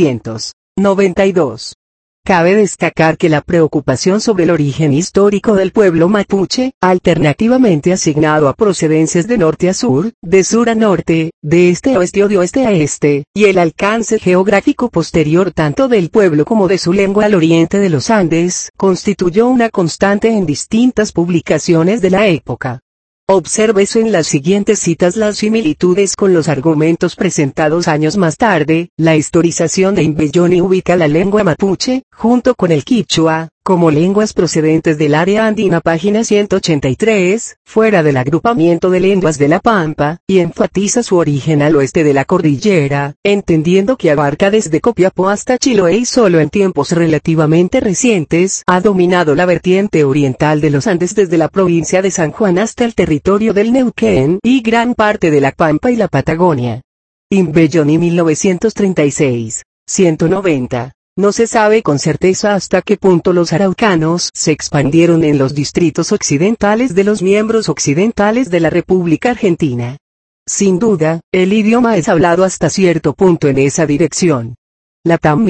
1992. Cabe destacar que la preocupación sobre el origen histórico del pueblo mapuche, alternativamente asignado a procedencias de norte a sur, de sur a norte, de este a oeste o de oeste a este, y el alcance geográfico posterior tanto del pueblo como de su lengua al oriente de los Andes, constituyó una constante en distintas publicaciones de la época. Obsérvese en las siguientes citas las similitudes con los argumentos presentados años más tarde. La historización de Imbelloni ubica la lengua mapuche, junto con el quichua, como lenguas procedentes del área andina, página 183, fuera del agrupamiento de lenguas de la pampa, y enfatiza su origen al oeste de la cordillera, entendiendo que abarca desde Copiapó hasta Chiloé y solo en tiempos relativamente recientes ha dominado la vertiente oriental de los Andes desde la provincia de San Juan hasta el territorio del Neuquén y gran parte de la Pampa y la Patagonia. Imbelloni 1936, 190. No se sabe con certeza hasta qué punto los araucanos se expandieron en los distritos occidentales de los miembros occidentales de la República Argentina. Sin duda, el idioma es hablado hasta cierto punto en esa dirección. Latam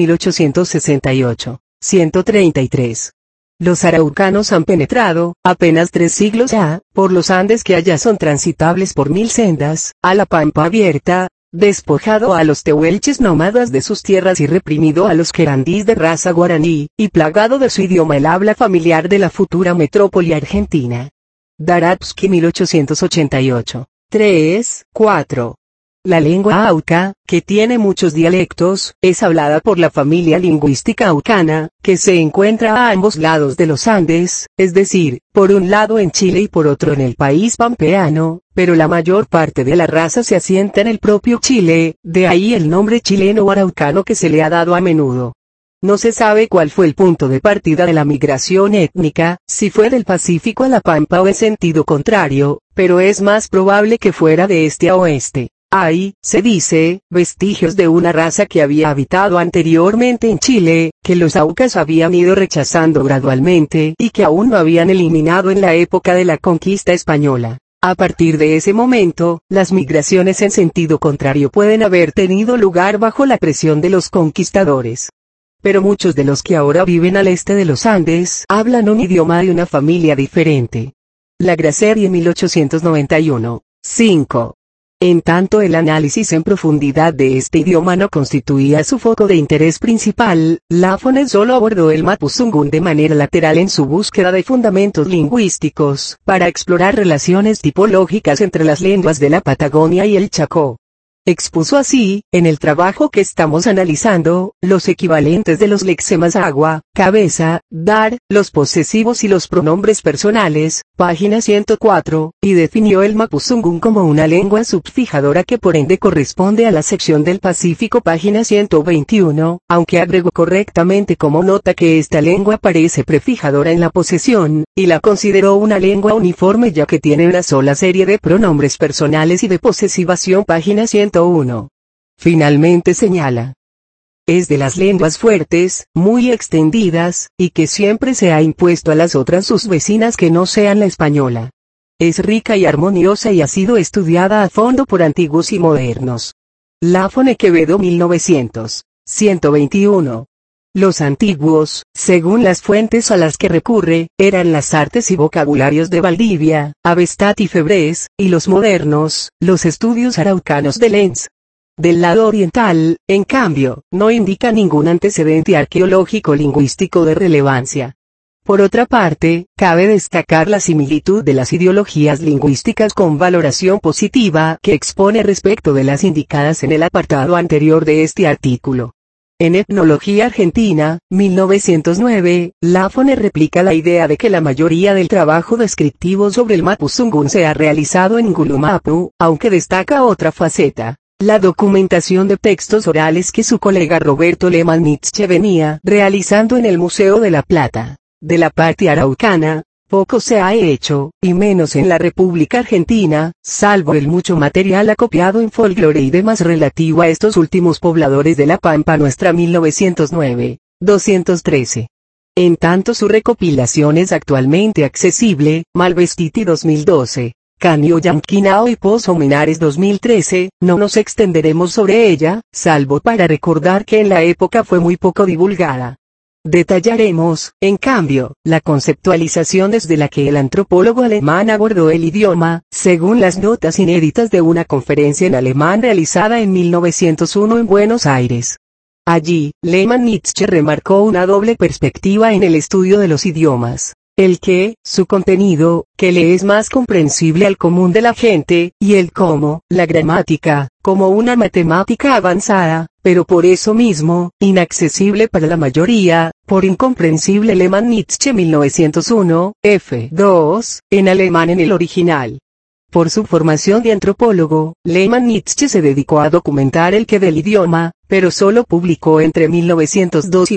1868, 133. Los araucanos han penetrado, apenas 3 siglos ya, por los Andes que allá son transitables por 1000 sendas, a la pampa abierta, despojado a los tehuelches nómadas de sus tierras y reprimido a los querandís de raza guaraní, y plagado de su idioma el habla familiar de la futura metrópoli argentina. Darabsky 1888. 3, 4. La lengua auca, que tiene muchos dialectos, es hablada por la familia lingüística aucana, que se encuentra a ambos lados de los Andes, es decir, por un lado en Chile y por otro en el país pampeano, pero la mayor parte de la raza se asienta en el propio Chile, de ahí el nombre chileno o araucano que se le ha dado a menudo. No se sabe cuál fue el punto de partida de la migración étnica, si fue del Pacífico a la Pampa o en sentido contrario, pero es más probable que fuera de este a oeste. Hay, se dice, vestigios de una raza que había habitado anteriormente en Chile, que los aucas habían ido rechazando gradualmente y que aún no habían eliminado en la época de la conquista española. A partir de ese momento, las migraciones en sentido contrario pueden haber tenido lugar bajo la presión de los conquistadores. Pero muchos de los que ahora viven al este de los Andes hablan un idioma de una familia diferente. La Graserie 1891. 5. En tanto el análisis en profundidad de este idioma no constituía su foco de interés principal, Lafone solo abordó el mapuzungún de manera lateral en su búsqueda de fundamentos lingüísticos, para explorar relaciones tipológicas entre las lenguas de la Patagonia y el Chacó. Expuso así, en el trabajo que estamos analizando, los equivalentes de los lexemas agua, cabeza, dar, los posesivos y los pronombres personales, página 104, y definió el mapuzungún como una lengua subfijadora que por ende corresponde a la sección del Pacífico, página 121, aunque agregó correctamente como nota que esta lengua parece prefijadora en la posesión, y la consideró una lengua uniforme ya que tiene una sola serie de pronombres personales y de posesivación, página 101. Finalmente señala: es de las lenguas fuertes, muy extendidas, y que siempre se ha impuesto a las otras sus vecinas que no sean la española. Es rica y armoniosa y ha sido estudiada a fondo por antiguos y modernos. Lafone Quevedo 1900. 121. Los antiguos, según las fuentes a las que recurre, eran las artes y vocabularios de Valdivia, Avestat y Febrés, y los modernos, los estudios araucanos de Lenz. Del lado oriental, en cambio, no indica ningún antecedente arqueológico lingüístico de relevancia. Por otra parte, cabe destacar la similitud de las ideologías lingüísticas con valoración positiva que expone respecto de las indicadas en el apartado anterior de este artículo. En Etnología Argentina, 1909, Lafone replica la idea de que la mayoría del trabajo descriptivo sobre el mapuzungún se ha realizado en Gulumapu, aunque destaca otra faceta: la documentación de textos orales que su colega Roberto Lehmann Nietzsche venía realizando en el Museo de la Plata. De la parte araucana, poco se ha hecho, y menos en la República Argentina, salvo el mucho material acopiado en folclore y demás relativo a estos últimos pobladores de la Pampa Nuestra 1909, 213. En tanto su recopilación es actualmente accesible, Malvestiti 2012. Canio Yanquinao y Pozo Minares 2013, no nos extenderemos sobre ella, salvo para recordar que en la época fue muy poco divulgada. Detallaremos, en cambio, la conceptualización desde la que el antropólogo alemán abordó el idioma, según las notas inéditas de una conferencia en alemán realizada en 1901 en Buenos Aires. Allí, Lehmann Nietzsche remarcó una doble perspectiva en el estudio de los idiomas. El qué, su contenido, que le es más comprensible al común de la gente, y el cómo, la gramática, como una matemática avanzada, pero por eso mismo, inaccesible para la mayoría, por incomprensible. Lehmann Nietzsche 1901, f2, en alemán en el original. Por su formación de antropólogo, Lehmann Nietzsche se dedicó a documentar el qué del idioma, pero solo publicó entre 1902 y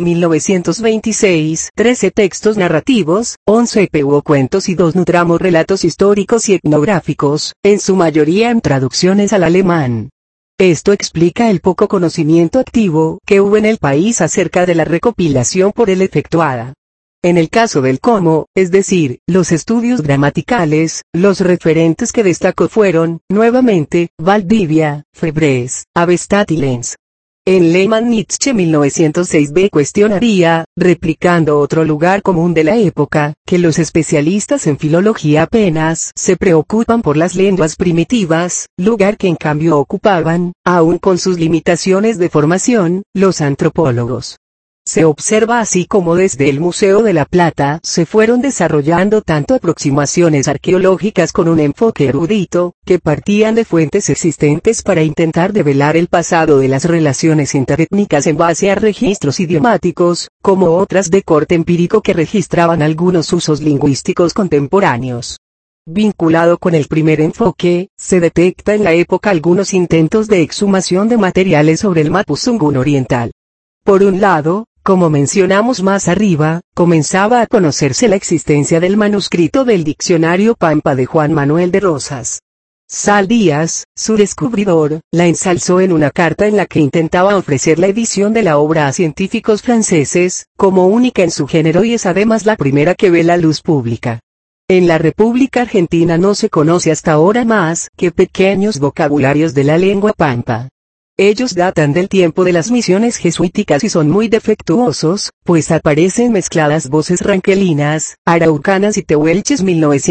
1926 13 textos narrativos, 11 cuentos y 2 nutramos relatos históricos y etnográficos, en su mayoría en traducciones al alemán. Esto explica el poco conocimiento activo que hubo en el país acerca de la recopilación por él efectuada. En el caso del cómo, es decir, los estudios gramaticales, los referentes que destacó fueron, nuevamente, Valdivia, Febrés, Avestat y Lenz. En Lehmann-Nietzsche 1906b cuestionaría, replicando otro lugar común de la época, que los especialistas en filología apenas se preocupan por las lenguas primitivas, lugar que en cambio ocupaban, aun con sus limitaciones de formación, los antropólogos. Se observa así como desde el Museo de la Plata se fueron desarrollando tanto aproximaciones arqueológicas con un enfoque erudito, que partían de fuentes existentes para intentar develar el pasado de las relaciones interétnicas en base a registros idiomáticos, como otras de corte empírico que registraban algunos usos lingüísticos contemporáneos. Vinculado con el primer enfoque, se detecta en la época algunos intentos de exhumación de materiales sobre el Mapudungun oriental. Por un lado, como mencionamos más arriba, comenzaba a conocerse la existencia del manuscrito del Diccionario Pampa de Juan Manuel de Rosas. Sal Díaz, su descubridor, la ensalzó en una carta en la que intentaba ofrecer la edición de la obra a científicos franceses, como única en su género y es además la primera que ve la luz pública. En la República Argentina no se conoce hasta ahora más que pequeños vocabularios de la lengua pampa. Ellos datan del tiempo de las misiones jesuíticas y son muy defectuosos, pues aparecen mezcladas voces ranquelinas, araucanas y tehuelches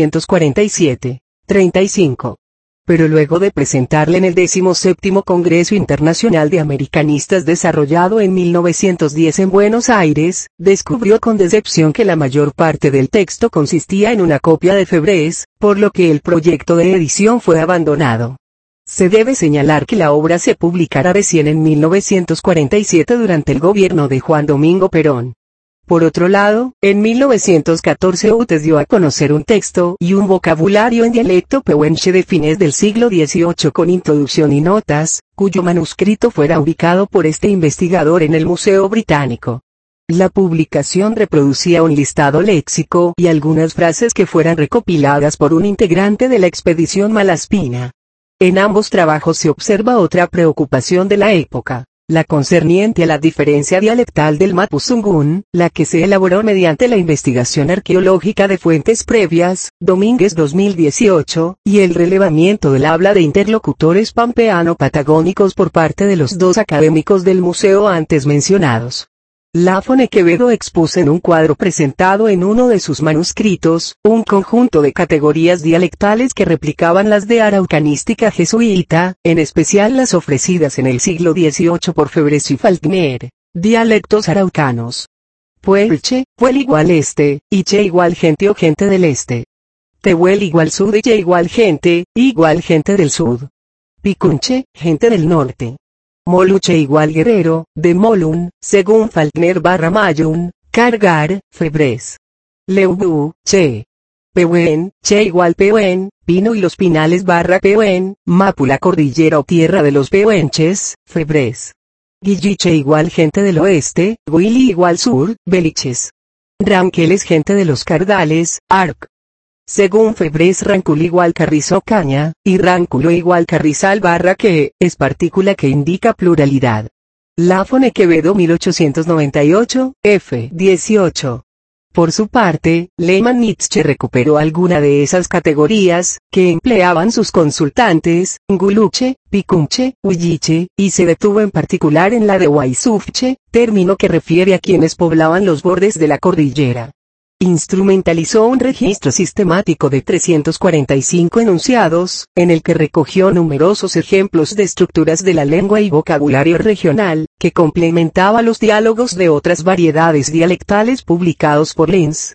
1947. 35. Pero luego de presentarle en el 17º Congreso Internacional de Americanistas desarrollado en 1910 en Buenos Aires, descubrió con decepción que la mayor parte del texto consistía en una copia de Febrés, por lo que el proyecto de edición fue abandonado. Se debe señalar que la obra se publicará recién en 1947 durante el gobierno de Juan Domingo Perón. Por otro lado, en 1914 Utes dio a conocer un texto y un vocabulario en dialecto pehuenche de fines del siglo XVIII con introducción y notas, cuyo manuscrito fuera ubicado por este investigador en el Museo Británico. La publicación reproducía un listado léxico y algunas frases que fueran recopiladas por un integrante de la expedición Malaspina. En ambos trabajos se observa otra preocupación de la época, la concerniente a la diferencia dialectal del Mapudungun, la que se elaboró mediante la investigación arqueológica de fuentes previas, Domínguez 2018, y el relevamiento del habla de interlocutores pampeano-patagónicos por parte de los dos académicos del museo antes mencionados. Lafone Quevedo expuso en un cuadro presentado en uno de sus manuscritos, un conjunto de categorías dialectales que replicaban las de araucanística jesuita, en especial las ofrecidas en el siglo XVIII por Febrés y Falkner, dialectos araucanos. Puelche, puel igual este, y che igual gente o gente del este. Tehuel igual sud y che igual gente del sud. Picunche, gente del norte. Moluche igual guerrero, de Molun, según Falkner / Mayun, cargar, Febrés. Leubu, che. Pehuen, che igual Pehuen, pino y los pinales / Pehuen, Mapu la cordillera o tierra de los pehuenches, Febrés. Guilliche igual gente del oeste, Huili igual sur, Beliches. Ranqueles gente de los cardales, Arc. Según Febrés Rancul igual carrizo caña, y ránculo igual carrizal / que, es partícula que indica pluralidad. Lafone Quevedo 1898, f. 18. Por su parte, Lehmann-Nietzsche recuperó alguna de esas categorías, que empleaban sus consultantes, Nguluche, Picunche, Huilliche, y se detuvo en particular en la de Huaysufche, término que refiere a quienes poblaban los bordes de la cordillera. Instrumentalizó un registro sistemático de 345 enunciados, en el que recogió numerosos ejemplos de estructuras de la lengua y vocabulario regional, que complementaba los diálogos de otras variedades dialectales publicados por Lenz,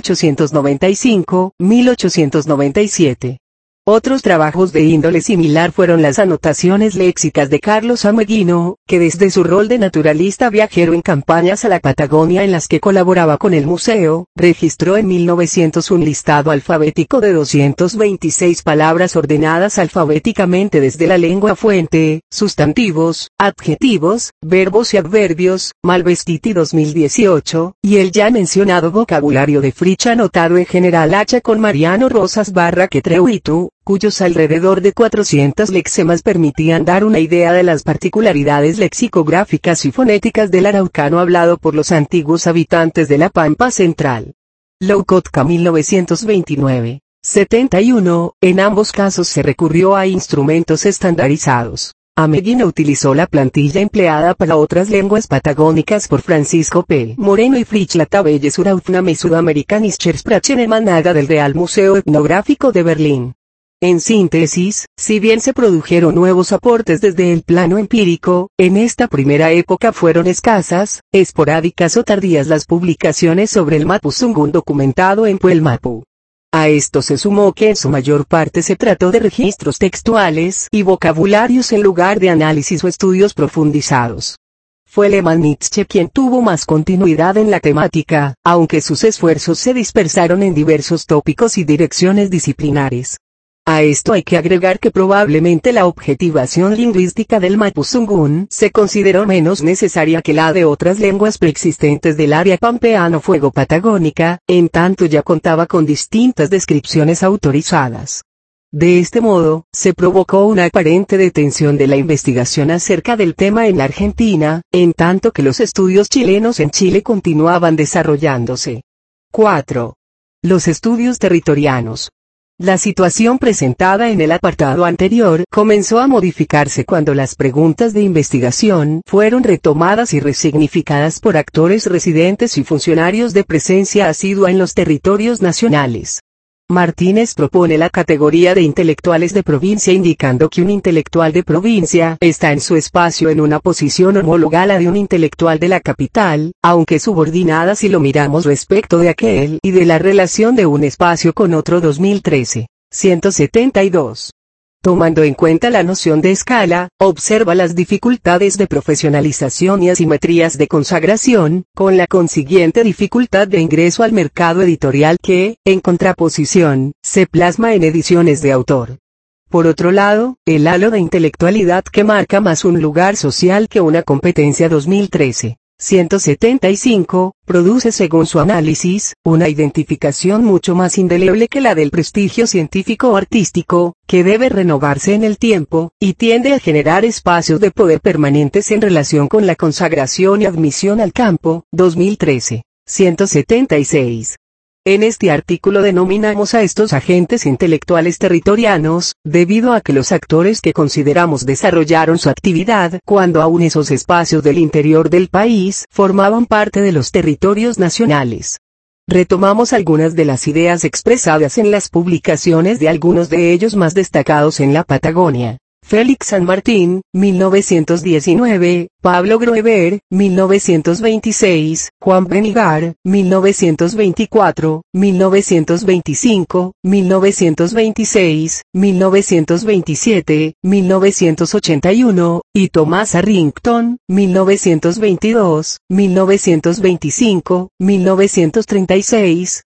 1895-1897. Otros trabajos de índole similar fueron las anotaciones léxicas de Carlos Ameguino, que desde su rol de naturalista viajero en campañas a la Patagonia en las que colaboraba con el museo, registró en 1900 un listado alfabético de 226 palabras ordenadas alfabéticamente desde la lengua fuente, sustantivos, adjetivos, verbos y adverbios, Malvestiti 2018, y el ya mencionado vocabulario de Fritsch anotado en General Hacha con Mariano Rosas / Quetreuitu, cuyos alrededor de 400 lexemas permitían dar una idea de las particularidades lexicográficas y fonéticas del araucano hablado por los antiguos habitantes de la Pampa Central. Loukotka 1929. 71, en ambos casos se recurrió a instrumentos estandarizados. Ameghino utilizó la plantilla empleada para otras lenguas patagónicas por Francisco P. Moreno y Fritz Tabelle Suraufname Sudamericanischer Sprachen emanada del Real Museo Etnográfico de Berlín. En síntesis, si bien se produjeron nuevos aportes desde el plano empírico, en esta primera época fueron escasas, esporádicas o tardías las publicaciones sobre el Mapuzungún documentado en Puel Mapu. A esto se sumó que en su mayor parte se trató de registros textuales y vocabularios en lugar de análisis o estudios profundizados. Fue Lehmann Nietzsche quien tuvo más continuidad en la temática, aunque sus esfuerzos se dispersaron en diversos tópicos y direcciones disciplinares. A esto hay que agregar que probablemente la objetivación lingüística del Mapuzungún se consideró menos necesaria que la de otras lenguas preexistentes del área pampeano-fuego-patagónica, en tanto ya contaba con distintas descripciones autorizadas. De este modo, se provocó una aparente detención de la investigación acerca del tema en la Argentina, en tanto que los estudios chilenos en Chile continuaban desarrollándose. 4. Los estudios territorianos. La situación presentada en el apartado anterior comenzó a modificarse cuando las preguntas de investigación fueron retomadas y resignificadas por actores residentes y funcionarios de presencia asidua en los territorios nacionales. Martínez propone la categoría de intelectuales de provincia indicando que un intelectual de provincia está en su espacio en una posición homóloga a la de un intelectual de la capital, aunque subordinada si lo miramos respecto de aquel y de la relación de un espacio con otro. 2013, 172. Tomando en cuenta la noción de escala, observa las dificultades de profesionalización y asimetrías de consagración, con la consiguiente dificultad de ingreso al mercado editorial que, en contraposición, se plasma en ediciones de autor. Por otro lado, el halo de intelectualidad que marca más un lugar social que una competencia. 2013. 175, produce según su análisis, una identificación mucho más indeleble que la del prestigio científico o artístico, que debe renovarse en el tiempo, y tiende a generar espacios de poder permanentes en relación con la consagración y admisión al campo. 2013. 176. En este artículo denominamos a estos agentes intelectuales territorianos, debido a que los actores que consideramos desarrollaron su actividad cuando aún esos espacios del interior del país formaban parte de los territorios nacionales. Retomamos algunas de las ideas expresadas en las publicaciones de algunos de ellos más destacados en la Patagonia. Félix San Martín, 1919, Pablo Groeber, 1926, Juan Benigar, 1924, 1925, 1926, 1927, 1981, y Thomas Arrington, 1922, 1925, 1936,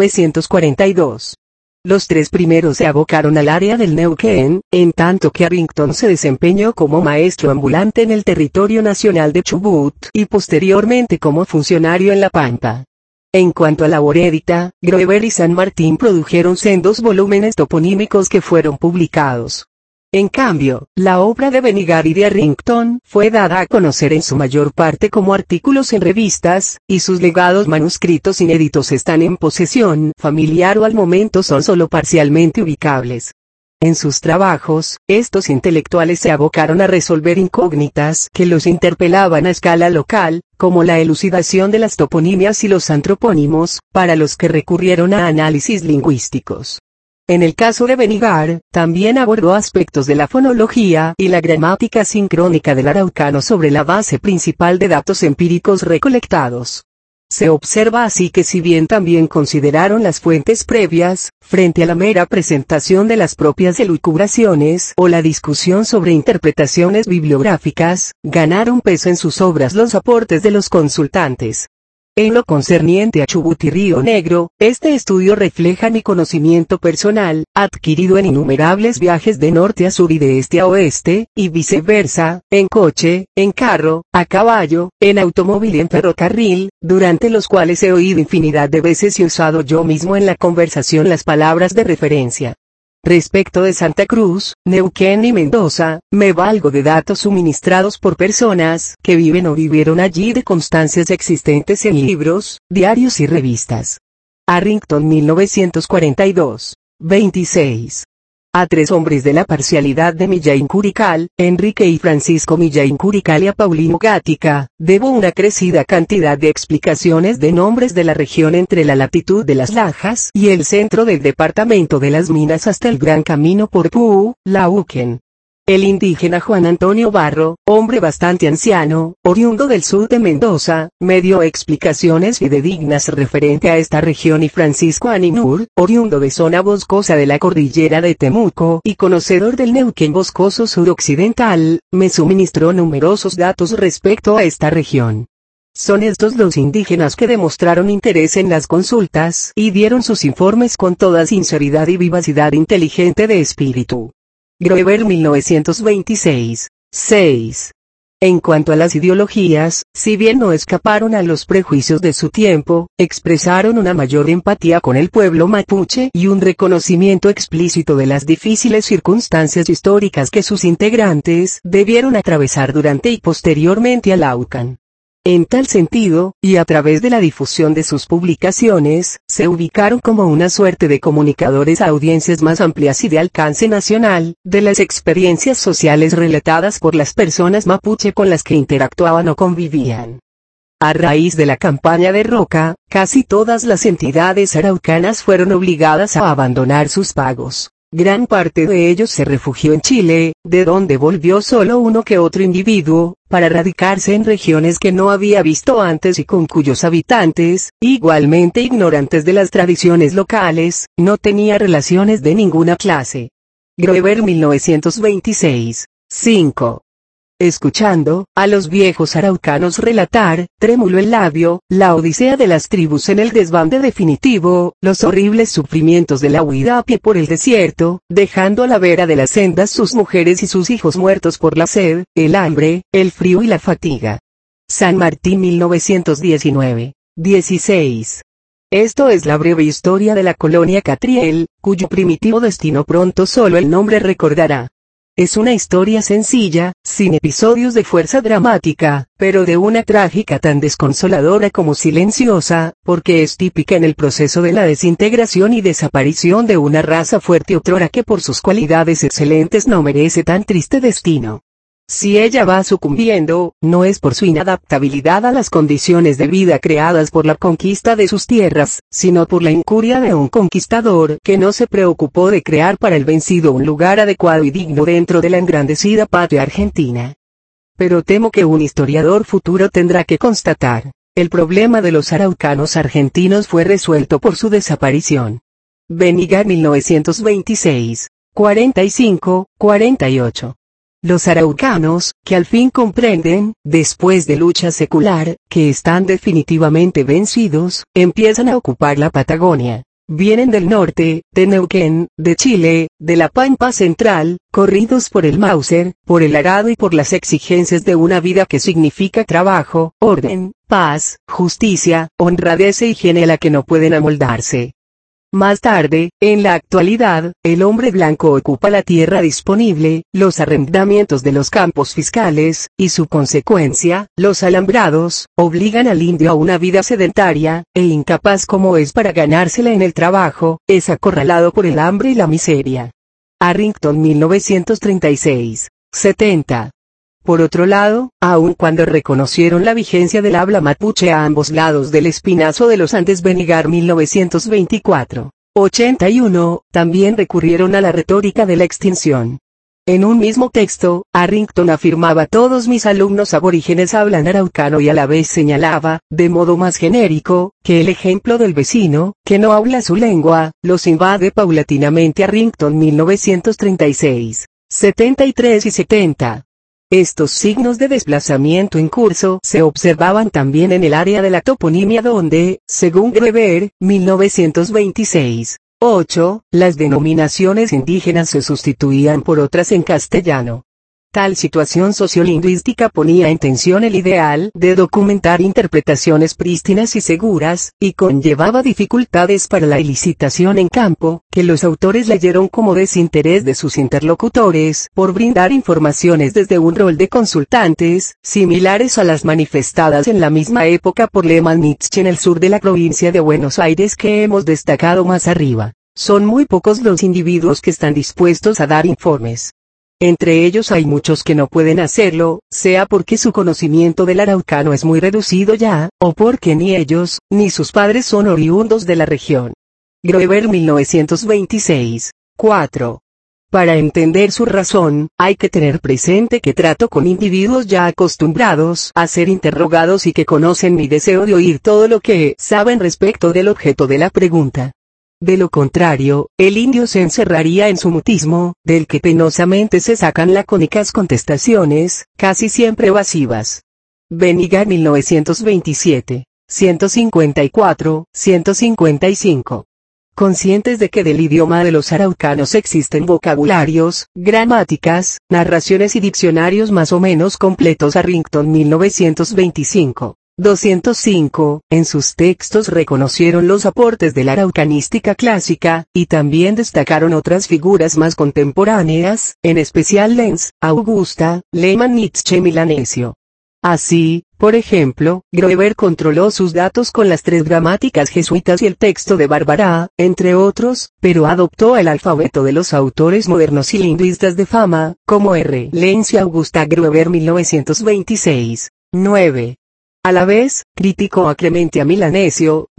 1942. Los tres primeros se abocaron al área del Neuquén, en tanto que Arrington se desempeñó como maestro ambulante en el territorio nacional de Chubut, y posteriormente como funcionario en La Pampa. En cuanto a labor édita, Groeber y San Martín produjeron sendos volúmenes toponímicos que fueron publicados. En cambio, la obra de Benigar y de Arrington fue dada a conocer en su mayor parte como artículos en revistas, y sus legados manuscritos inéditos están en posesión familiar o al momento son solo parcialmente ubicables. En sus trabajos, estos intelectuales se abocaron a resolver incógnitas que los interpelaban a escala local, como la elucidación de las toponimias y los antropónimos, para los que recurrieron a análisis lingüísticos. En el caso de Benigar, también abordó aspectos de la fonología y la gramática sincrónica del araucano sobre la base principal de datos empíricos recolectados. Se observa así que si bien también consideraron las fuentes previas, frente a la mera presentación de las propias elucubraciones o la discusión sobre interpretaciones bibliográficas, ganaron peso en sus obras los aportes de los consultantes. En lo concerniente a Chubut y Río Negro, este estudio refleja mi conocimiento personal, adquirido en innumerables viajes de norte a sur y de este a oeste, y viceversa, en coche, en carro, a caballo, en automóvil y en ferrocarril, durante los cuales he oído infinidad de veces y usado yo mismo en la conversación las palabras de referencia. Respecto de Santa Cruz, Neuquén y Mendoza, me valgo de datos suministrados por personas que viven o vivieron allí de constancias existentes en libros, diarios y revistas. Arrington 1942. 26. A 3 hombres de la parcialidad de Millaín Curical, Enrique y Francisco Millaín Curical y a Paulino Gatica, debo una crecida cantidad de explicaciones de nombres de la región entre la latitud de las Lajas y el centro del departamento de las Minas hasta el Gran Camino por Pú, Lauquen. El indígena Juan Antonio Barro, hombre bastante anciano, oriundo del sur de Mendoza, me dio explicaciones fidedignas referente a esta región y Francisco Aninur, oriundo de zona boscosa de la cordillera de Temuco y conocedor del Neuquén boscoso suroccidental, me suministró numerosos datos respecto a esta región. Son estos los indígenas que demostraron interés en las consultas y dieron sus informes con toda sinceridad y vivacidad inteligente de espíritu. Groeber 1926. 6. En cuanto a las ideologías, si bien no escaparon a los prejuicios de su tiempo, expresaron una mayor empatía con el pueblo mapuche y un reconocimiento explícito de las difíciles circunstancias históricas que sus integrantes debieron atravesar durante y posteriormente al Lauquen. En tal sentido, y a través de la difusión de sus publicaciones, se ubicaron como una suerte de comunicadores a audiencias más amplias y de alcance nacional, de las experiencias sociales relatadas por las personas mapuche con las que interactuaban o convivían. A raíz de la campaña de Roca, casi todas las entidades araucanas fueron obligadas a abandonar sus pagos. Gran parte de ellos se refugió en Chile, de donde volvió solo uno que otro individuo, para radicarse en regiones que no había visto antes y con cuyos habitantes, igualmente ignorantes de las tradiciones locales, no tenía relaciones de ninguna clase. Groeber 1926. 5. Escuchando a los viejos araucanos relatar, trémulo el labio, la odisea de las tribus en el desbande definitivo, los horribles sufrimientos de la huida a pie por el desierto, dejando a la vera de las sendas sus mujeres y sus hijos muertos por la sed, el hambre, el frío y la fatiga. San Martín 1919. 16. Esto es la breve historia de la colonia Catriel, cuyo primitivo destino pronto solo el nombre recordará. Es una historia sencilla, sin episodios de fuerza dramática, pero de una trágica tan desconsoladora como silenciosa, porque es típica en el proceso de la desintegración y desaparición de una raza fuerte otrora que por sus cualidades excelentes no merece tan triste destino. Si ella va sucumbiendo, no es por su inadaptabilidad a las condiciones de vida creadas por la conquista de sus tierras, sino por la incuria de un conquistador que no se preocupó de crear para el vencido un lugar adecuado y digno dentro de la engrandecida patria argentina. Pero temo que un historiador futuro tendrá que constatar, el problema de los araucanos argentinos fue resuelto por su desaparición. Benigar 1926. 45, 48. Los araucanos, que al fin comprenden, después de lucha secular, que están definitivamente vencidos, empiezan a ocupar la Patagonia. Vienen del norte, de Neuquén, de Chile, de la Pampa Central, corridos por el Mauser, por el arado y por las exigencias de una vida que significa trabajo, orden, paz, justicia, honradez e higiene a la que no pueden amoldarse. Más tarde, en la actualidad, el hombre blanco ocupa la tierra disponible, los arrendamientos de los campos fiscales, y su consecuencia, los alambrados, obligan al indio a una vida sedentaria, e incapaz como es para ganársela en el trabajo, es acorralado por el hambre y la miseria. Arrington 1936. 70. Por otro lado, aun cuando reconocieron la vigencia del habla mapuche a ambos lados del espinazo de los Andes Benigar 1924. 81, también recurrieron a la retórica de la extinción. En un mismo texto, Arrington afirmaba todos mis alumnos aborígenes hablan araucano y a la vez señalaba, de modo más genérico, que el ejemplo del vecino, que no habla su lengua, los invade paulatinamente. Arrington 1936. 73 y 70. Estos signos de desplazamiento en curso se observaban también en el área de la toponimia donde, según Groeber, 1926, 8, las denominaciones indígenas se sustituían por otras en castellano. Tal situación sociolingüística ponía en tensión el ideal de documentar interpretaciones prístinas y seguras, y conllevaba dificultades para la elicitación en campo, que los autores leyeron como desinterés de sus interlocutores por brindar informaciones desde un rol de consultantes, similares a las manifestadas en la misma época por Lehmann Nietzsche en el sur de la provincia de Buenos Aires que hemos destacado más arriba. son muy pocos los individuos que están dispuestos a dar informes. Entre ellos hay muchos que no pueden hacerlo, sea porque su conocimiento del araucano es muy reducido ya, o porque ni ellos, ni sus padres son oriundos de la región. Grueber 1926. 4. Para entender su razón, hay que tener presente que trato con individuos ya acostumbrados a ser interrogados y que conocen mi deseo de oír todo lo que saben respecto del objeto de la pregunta. De lo contrario, el indio se encerraría en su mutismo, del que penosamente se sacan lacónicas contestaciones, casi siempre evasivas. Benigar 1927. 154, 155. Conscientes de que del idioma de los araucanos existen vocabularios, gramáticas, narraciones y diccionarios más o menos completos. Arrington 1925. 205, en sus textos reconocieron los aportes de la araucanística clásica, y también destacaron otras figuras más contemporáneas, en especial Lenz, Augusta, Lehmann, Nietzsche, Milanesio. Así, por ejemplo, Grueber controló sus datos con las 3 gramáticas jesuitas y el texto de Bárbara, entre otros, pero adoptó el alfabeto de los autores modernos y lingüistas de fama, como R. Lenz y Augusta. Grueber 1926. 9. A la vez, criticó a Clemente a Milanesio,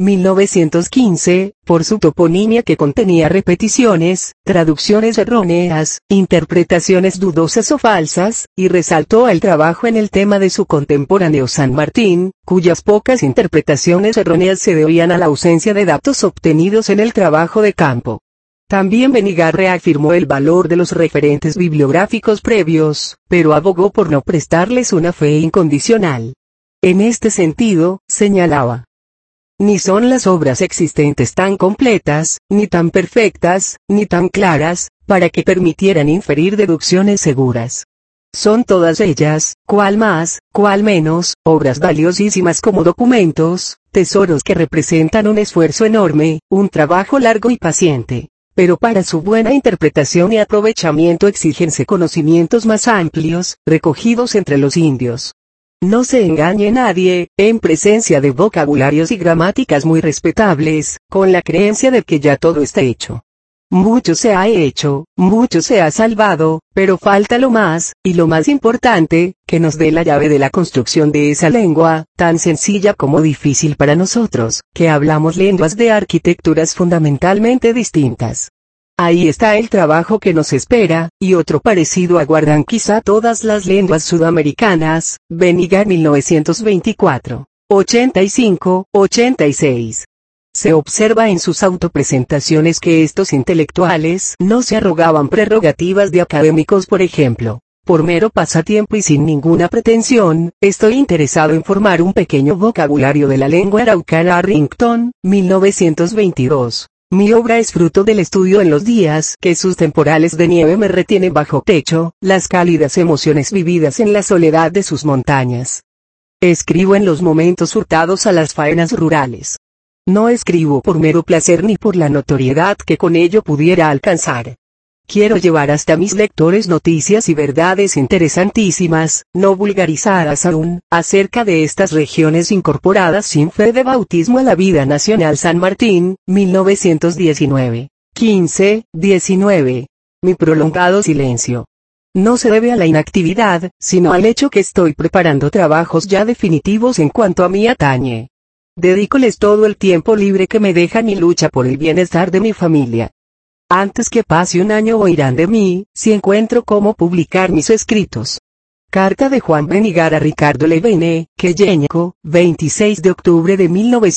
1915, por su toponimia que contenía repeticiones, traducciones erróneas, interpretaciones dudosas o falsas, y resaltó el trabajo en el tema de su contemporáneo San Martín, cuyas pocas interpretaciones erróneas se debían a la ausencia de datos obtenidos en el trabajo de campo. También Benigar reafirmó el valor de los referentes bibliográficos previos, pero abogó por no prestarles una fe incondicional. En este sentido, señalaba: ni son las obras existentes tan completas, ni tan perfectas, ni tan claras, para que permitieran inferir deducciones seguras. Son todas ellas, cual más, cual menos, obras valiosísimas como documentos, tesoros que representan un esfuerzo enorme, un trabajo largo y paciente. Pero para su buena interpretación y aprovechamiento exígense conocimientos más amplios, recogidos entre los indios. No se engañe nadie, en presencia de vocabularios y gramáticas muy respetables, con la creencia de que ya todo está hecho. Mucho se ha hecho, mucho se ha salvado, pero falta lo más, y lo más importante, que nos dé la llave de la construcción de esa lengua, tan sencilla como difícil para nosotros, que hablamos lenguas de arquitecturas fundamentalmente distintas. Ahí está el trabajo que nos espera, y otro parecido aguardan quizá todas las lenguas sudamericanas. Benigar 1924. 85, 86. Se observa en sus autopresentaciones que estos intelectuales no se arrogaban prerrogativas de académicos. Por ejemplo, por mero pasatiempo y sin ninguna pretensión, estoy interesado en formar un pequeño vocabulario de la lengua araucana. Arrington, 1922. Mi obra es fruto del estudio en los días que sus temporales de nieve me retienen bajo techo, las cálidas emociones vividas en la soledad de sus montañas. Escribo en los momentos hurtados a las faenas rurales. No escribo por mero placer ni por la notoriedad que con ello pudiera alcanzar. Quiero llevar hasta mis lectores noticias y verdades interesantísimas, no vulgarizadas aún, acerca de estas regiones incorporadas sin fe de bautismo a la vida nacional. San Martín, 1919. 15, 19. Mi prolongado silencio no se debe a la inactividad, sino al hecho que estoy preparando trabajos ya definitivos en cuanto a mí atañe. Dedícoles todo el tiempo libre que me deja mi lucha por el bienestar de mi familia. Antes que pase un año oirán de mí, si encuentro cómo publicar mis escritos. Carta de Juan Benigar a Ricardo Levene, Quelleñco, 26 de octubre de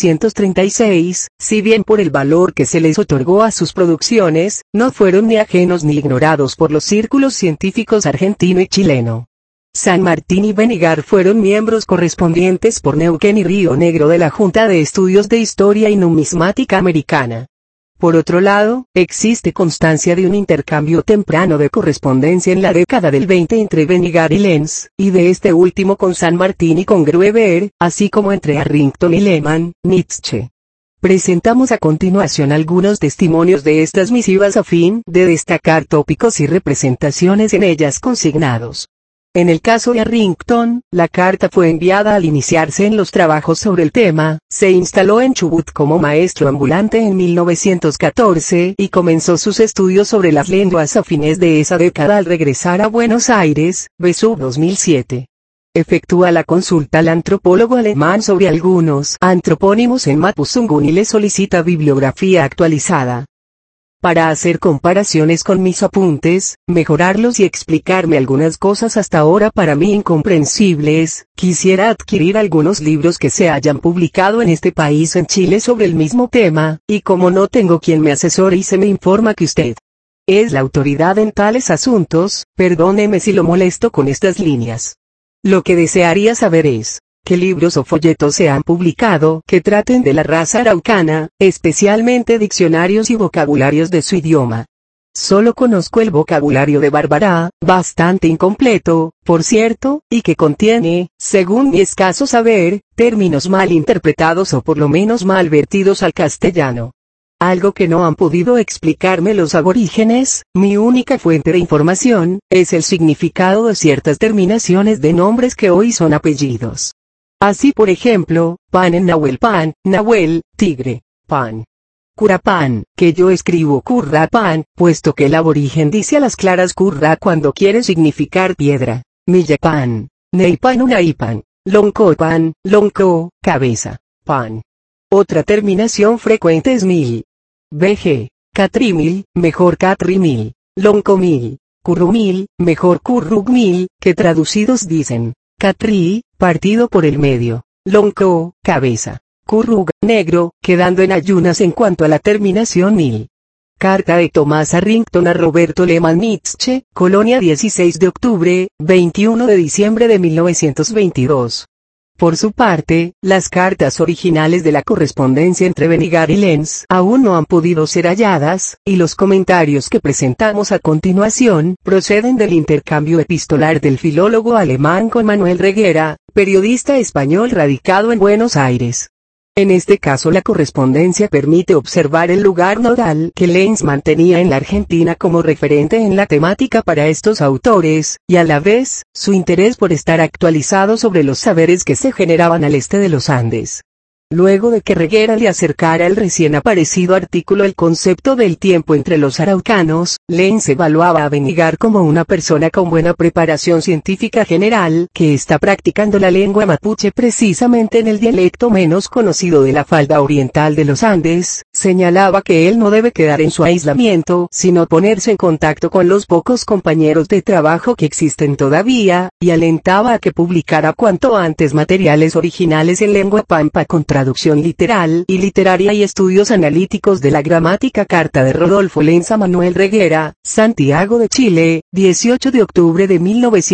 1936, si bien por el valor que se les otorgó a sus producciones, no fueron ni ajenos ni ignorados por los círculos científicos argentino y chileno. San Martín y Benigar fueron miembros correspondientes por Neuquén y Río Negro de la Junta de Estudios de Historia y Numismática Americana. Por otro lado, existe constancia de un intercambio temprano de correspondencia en la década del 20 entre Benigar y Lenz, y de este último con San Martín y con Grueber, así como entre Arrington y Lehmann, Nietzsche. Presentamos a continuación algunos testimonios de estas misivas a fin de destacar tópicos y representaciones en ellas consignados. En el caso de Arrington, la carta fue enviada al iniciarse en los trabajos sobre el tema, se instaló en Chubut como maestro ambulante en 1914 y comenzó sus estudios sobre las lenguas a fines de esa década al regresar a Buenos Aires, BSU 2007. Efectúa la consulta al antropólogo alemán sobre algunos antropónimos en mapuzungún y le solicita bibliografía actualizada. Para hacer comparaciones con mis apuntes, mejorarlos y explicarme algunas cosas hasta ahora para mí incomprensibles, quisiera adquirir algunos libros que se hayan publicado en este país en Chile sobre el mismo tema, y como no tengo quien me asesore y se me informa que usted es la autoridad en tales asuntos, perdóneme si lo molesto con estas líneas. Lo que desearía saber es, ¿qué libros o folletos se han publicado que traten de la raza araucana, especialmente diccionarios y vocabularios de su idioma? Solo conozco el vocabulario de Bárbara, bastante incompleto, por cierto, y que contiene, según mi escaso saber, términos mal interpretados o por lo menos mal vertidos al castellano. Algo que no han podido explicarme los aborígenes, mi única fuente de información, es el significado de ciertas terminaciones de nombres que hoy son apellidos. Así por ejemplo, pan en nahuel pan, nahuel, tigre, pan. Curapán, que yo escribo currapán, puesto que el aborigen dice a las claras curra cuando quiere significar piedra. Millapán, neipan unaipan, loncopan, lonco, cabeza, pan. Otra terminación frecuente es mil. BG, catrimil, mejor catrimil, loncomil, currumil, mejor currugmil, que traducidos dicen, catri, partido por el medio, lonco, cabeza, currug, negro, quedando en ayunas en cuanto a la terminación mil. Carta de Tomás Arrington a Roberto Lehmann Nietzsche, Colonia 16 de octubre, 21 de diciembre de 1922. Por su parte, las cartas originales de la correspondencia entre Benigar y Lenz aún no han podido ser halladas, y los comentarios que presentamos a continuación proceden del intercambio epistolar del filólogo alemán con Manuel Reguera, periodista español radicado en Buenos Aires. En este caso la correspondencia permite observar el lugar nodal que Lenz mantenía en la Argentina como referente en la temática para estos autores, y a la vez, su interés por estar actualizado sobre los saberes que se generaban al este de los Andes. Luego de que Reguera le acercara el recién aparecido artículo El concepto del tiempo entre los araucanos, Lenz evaluaba a Benigar como una persona con buena preparación científica general, que está practicando la lengua mapuche precisamente en el dialecto menos conocido de la falda oriental de los Andes, señalaba que él no debe quedar en su aislamiento, sino ponerse en contacto con los pocos compañeros de trabajo que existen todavía, y alentaba a que publicara cuanto antes materiales originales en lengua pampa con traducción literal y literaria y estudios analíticos de la gramática. Carta de Rodolfo Lenz a Manuel Reguera, Santiago de Chile, 18 de octubre de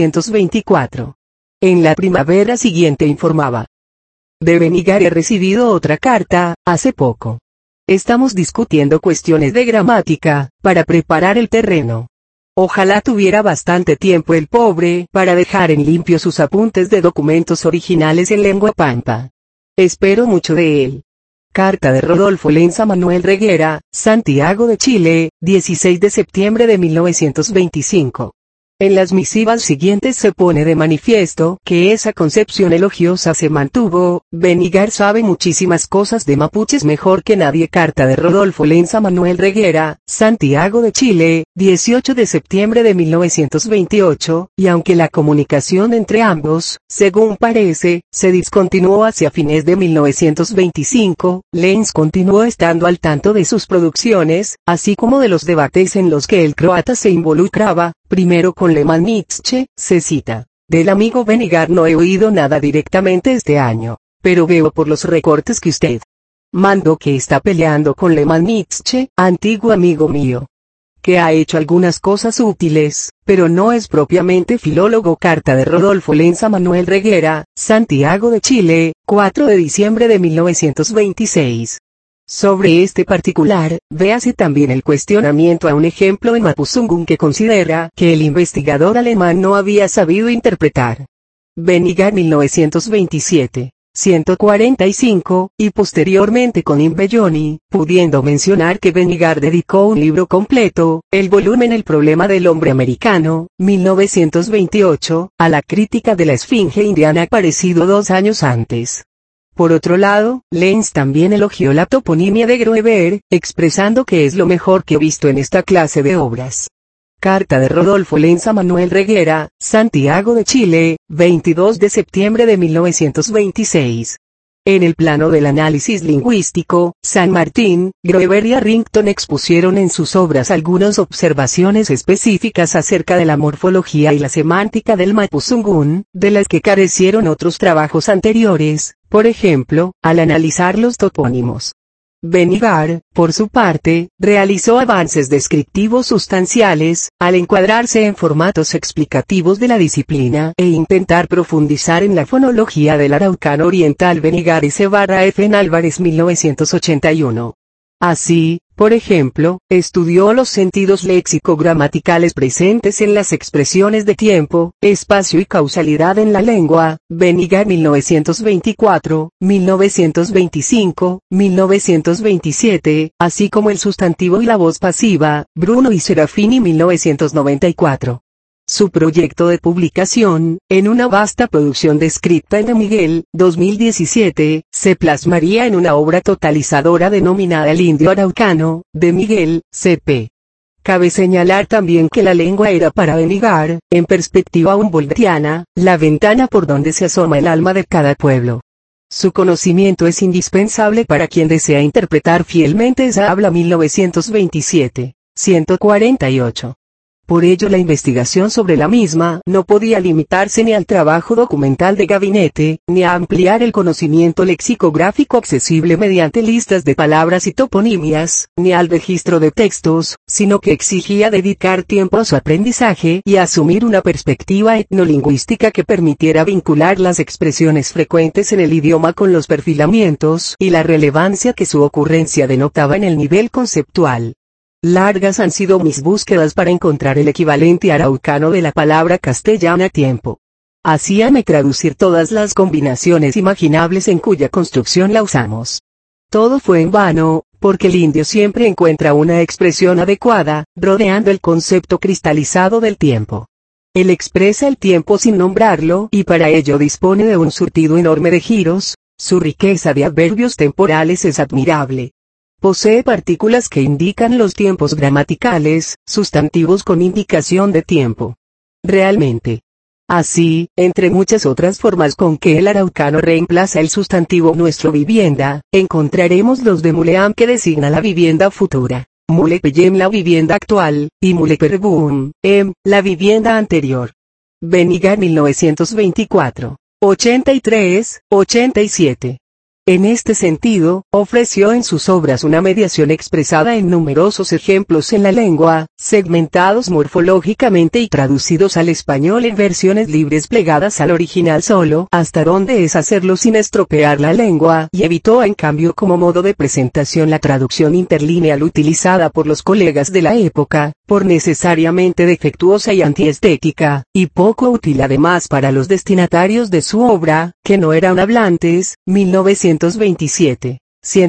1924. En la primavera siguiente informaba: de Benigar he recibido otra carta, hace poco. Estamos discutiendo cuestiones de gramática, para preparar el terreno. Ojalá tuviera bastante tiempo el pobre para dejar en limpio sus apuntes de documentos originales en lengua pampa. Espero mucho de él. Carta de Rodolfo Lenz a Manuel Reguera, Santiago de Chile, 16 de septiembre de 1925. En las misivas siguientes se pone de manifiesto que esa concepción elogiosa se mantuvo. Benigar sabe muchísimas cosas de mapuches mejor que nadie. Carta de Rodolfo Lenz a Manuel Reguera, Santiago de Chile, 18 de septiembre de 1928, y aunque la comunicación entre ambos, según parece, se discontinuó hacia fines de 1925, Lenz continuó estando al tanto de sus producciones, así como de los debates en los que el croata se involucraba. Primero con Lehmann Nietzsche, se cita: del amigo Benigar no he oído nada directamente este año, pero veo por los recortes que usted mandó que está peleando con Lehmann Nietzsche, antiguo amigo mío, que ha hecho algunas cosas útiles, pero no es propiamente filólogo. Carta de Rodolfo Lenz a Manuel Reguera, Santiago de Chile, 4 de diciembre de 1926. Sobre este particular, véase también el cuestionamiento a un ejemplo en mapuzungún que considera que el investigador alemán no había sabido interpretar. Benigar 1927. 145, y posteriormente con Imbelloni, pudiendo mencionar que Benigar dedicó un libro completo, el volumen El problema del hombre americano, 1928, a la crítica de la esfinge indiana aparecido 2 años antes. Por otro lado, Lenz también elogió la toponimia de Groeber, expresando que es lo mejor que he visto en esta clase de obras. Carta de Rodolfo Lenz a Manuel Reguera, Santiago de Chile, 22 de septiembre de 1926. En el plano del análisis lingüístico, San Martín, Groeber y Arrington expusieron en sus obras algunas observaciones específicas acerca de la morfología y la semántica del mapuzungún, de las que carecieron otros trabajos anteriores, por ejemplo, al analizar los topónimos. Benigar, por su parte, realizó avances descriptivos sustanciales, al encuadrarse en formatos explicativos de la disciplina e intentar profundizar en la fonología del araucano oriental. Benigar y C.F. en Álvarez 1981. Así, por ejemplo, estudió los sentidos léxico-gramaticales presentes en las expresiones de tiempo, espacio y causalidad en la lengua, Benigar 1924, 1925, 1927, así como el sustantivo y la voz pasiva, Bruno y Serafini 1994. Su proyecto de publicación, en una vasta producción descrita en De Miguel, 2017, se plasmaría en una obra totalizadora denominada El Indio Araucano, de Miguel, C.P. Cabe señalar también que la lengua era para Benigar, en perspectiva humboldtiana, la ventana por donde se asoma el alma de cada pueblo. Su conocimiento es indispensable para quien desea interpretar fielmente esa habla. 1927, 148. Por ello la investigación sobre la misma no podía limitarse ni al trabajo documental de gabinete, ni a ampliar el conocimiento lexicográfico accesible mediante listas de palabras y toponimias, ni al registro de textos, sino que exigía dedicar tiempo a su aprendizaje y asumir una perspectiva etnolingüística que permitiera vincular las expresiones frecuentes en el idioma con los perfilamientos y la relevancia que su ocurrencia denotaba en el nivel conceptual. Largas han sido mis búsquedas para encontrar el equivalente araucano de la palabra castellana tiempo. Hacíame traducir todas las combinaciones imaginables en cuya construcción la usamos. Todo fue en vano, porque el indio siempre encuentra una expresión adecuada, rodeando el concepto cristalizado del tiempo. Él expresa el tiempo sin nombrarlo y para ello dispone de un surtido enorme de giros, su riqueza de adverbios temporales es admirable. Posee partículas que indican los tiempos gramaticales, sustantivos con indicación de tiempo. Realmente. Así, entre muchas otras formas con que el araucano reemplaza el sustantivo nuestro vivienda, encontraremos los de muleam que designa la vivienda futura, mulepeyem la vivienda actual, y muleperbum, la vivienda anterior. Benigar 1924, 83, 87. En este sentido, ofreció en sus obras una mediación expresada en numerosos ejemplos en la lengua, segmentados morfológicamente y traducidos al español en versiones libres plegadas al original solo, hasta donde es hacerlo sin estropear la lengua, y evitó en cambio como modo de presentación la traducción interlineal utilizada por los colegas de la época, por necesariamente defectuosa y antiestética, y poco útil además para los destinatarios de su obra, que no eran hablantes. 1927,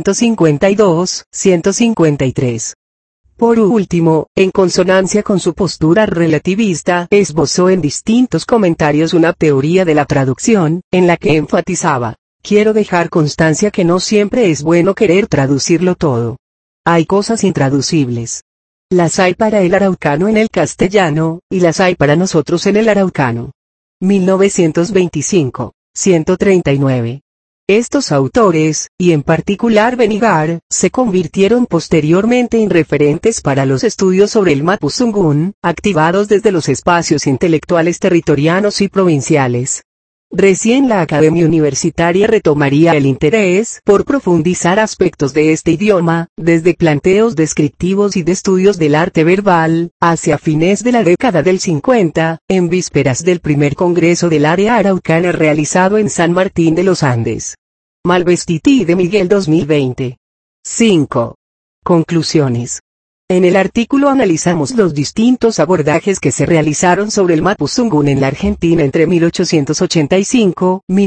152, 153. Por último, en consonancia con su postura relativista, esbozó en distintos comentarios una teoría de la traducción, en la que enfatizaba: quiero dejar constancia que no siempre es bueno querer traducirlo todo. Hay cosas intraducibles. Las hay para el araucano en el castellano, y las hay para nosotros en el araucano. 1925, 139. Estos autores, y en particular Benigar, se convirtieron posteriormente en referentes para los estudios sobre el mapuzungún, activados desde los espacios intelectuales territorianos y provinciales. Recién la Academia Universitaria retomaría el interés por profundizar aspectos de este idioma, desde planteos descriptivos y de estudios del arte verbal, hacia fines de la década del 50, en vísperas del primer Congreso del Área Araucana realizado en San Martín de los Andes. Malvestiti de Miguel 2020. 5. Conclusiones. En el artículo analizamos los distintos abordajes que se realizaron sobre el Mapudungun en la Argentina entre 1885 y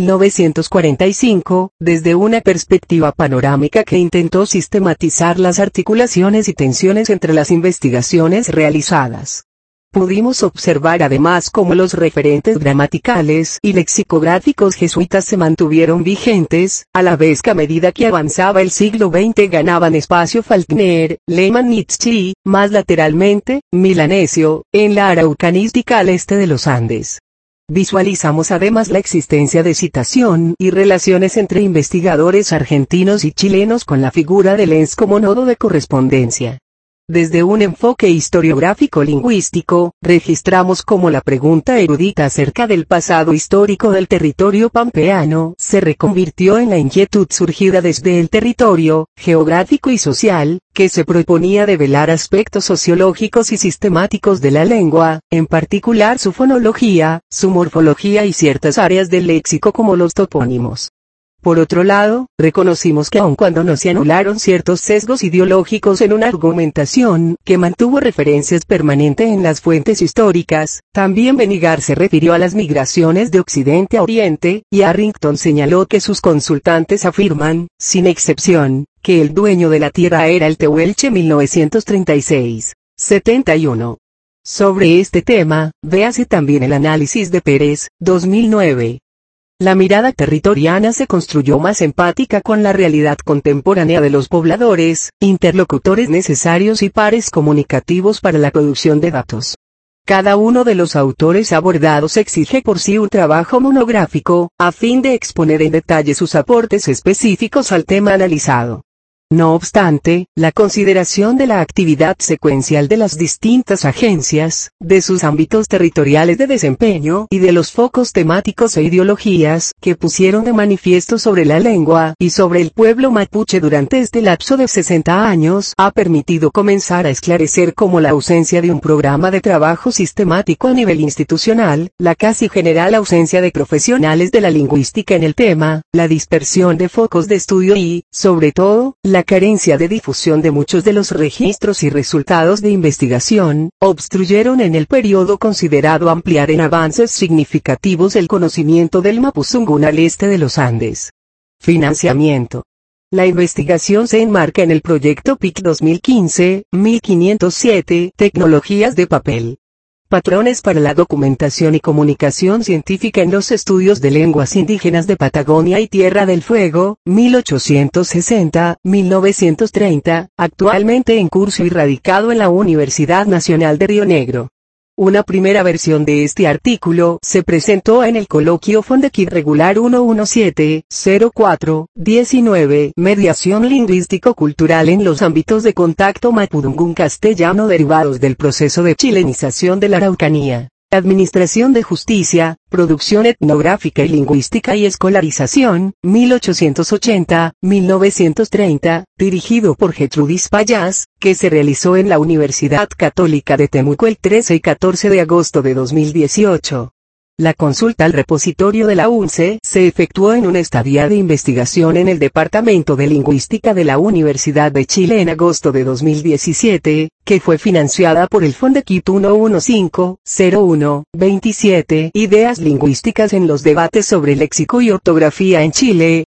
1945, desde una perspectiva panorámica que intentó sistematizar las articulaciones y tensiones entre las investigaciones realizadas. Pudimos observar además cómo los referentes gramaticales y lexicográficos jesuitas se mantuvieron vigentes, a la vez que a medida que avanzaba el siglo XX ganaban espacio Faulkner, Lehmann Nietzsche, más lateralmente, Milanesio, en la araucanística al este de los Andes. Visualizamos además la existencia de citación y relaciones entre investigadores argentinos y chilenos con la figura de Lenz como nodo de correspondencia. Desde un enfoque historiográfico-lingüístico, registramos cómo la pregunta erudita acerca del pasado histórico del territorio pampeano se reconvirtió en la inquietud surgida desde el territorio, geográfico y social, que se proponía develar aspectos sociológicos y sistemáticos de la lengua, en particular su fonología, su morfología y ciertas áreas del léxico como los topónimos. Por otro lado, reconocimos que aun cuando no se anularon ciertos sesgos ideológicos en una argumentación que mantuvo referencias permanentes en las fuentes históricas, también Benigar se refirió a las migraciones de Occidente a Oriente, y Arrington señaló que sus consultantes afirman, sin excepción, que el dueño de la tierra era el Tehuelche 1936. 71. Sobre este tema, véase también el análisis de Pérez, 2009. La mirada territoriana se construyó más empática con la realidad contemporánea de los pobladores, interlocutores necesarios y pares comunicativos para la producción de datos. Cada uno de los autores abordados exige por sí un trabajo monográfico, a fin de exponer en detalle sus aportes específicos al tema analizado. No obstante, la consideración de la actividad secuencial de las distintas agencias, de sus ámbitos territoriales de desempeño y de los focos temáticos e ideologías que pusieron de manifiesto sobre la lengua y sobre el pueblo mapuche durante este lapso de 60 años, ha permitido comenzar a esclarecer cómo la ausencia de un programa de trabajo sistemático a nivel institucional, la casi general ausencia de profesionales de la lingüística en el tema, la dispersión de focos de estudio y, sobre todo, la carencia de difusión de muchos de los registros y resultados de investigación, obstruyeron en el periodo considerado ampliar en avances significativos el conocimiento del Mapudungun al este de los Andes. Financiamiento. La investigación se enmarca en el proyecto PIC 2015-1507, Tecnologías de papel. Patrones para la documentación y comunicación científica en los estudios de lenguas indígenas de Patagonia y Tierra del Fuego, 1860-1930, actualmente en curso y radicado en la Universidad Nacional de Río Negro. Una primera versión de este artículo se presentó en el coloquio Fondequid Regular 117-04-19, Mediación Lingüístico-Cultural en los ámbitos de contacto Mapudungun castellano derivados del proceso de chilenización de la Araucanía. Administración de Justicia, Producción Etnográfica y Lingüística y Escolarización, 1880-1930, dirigido por Gertrudis Payás, que se realizó en la Universidad Católica de Temuco el 13 y 14 de agosto de 2018. La consulta al repositorio de la UNCE se efectuó en una estadía de investigación en el Departamento de Lingüística de la Universidad de Chile en agosto de 2017, que fue financiada por el Fondequid 115-01-27, Ideas lingüísticas en los debates sobre léxico y ortografía en Chile,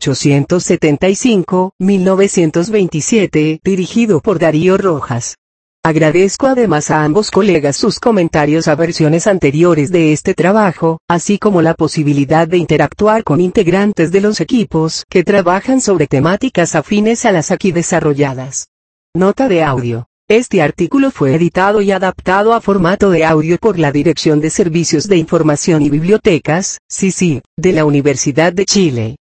1875-1927, dirigido por Darío Rojas. Agradezco además a ambos colegas sus comentarios a versiones anteriores de este trabajo, así como la posibilidad de interactuar con integrantes de los equipos que trabajan sobre temáticas afines a las aquí desarrolladas. Nota de audio. Este artículo fue editado y adaptado a formato de audio por la Dirección de Servicios de Información y Bibliotecas, CICIB, de la Universidad de Chile.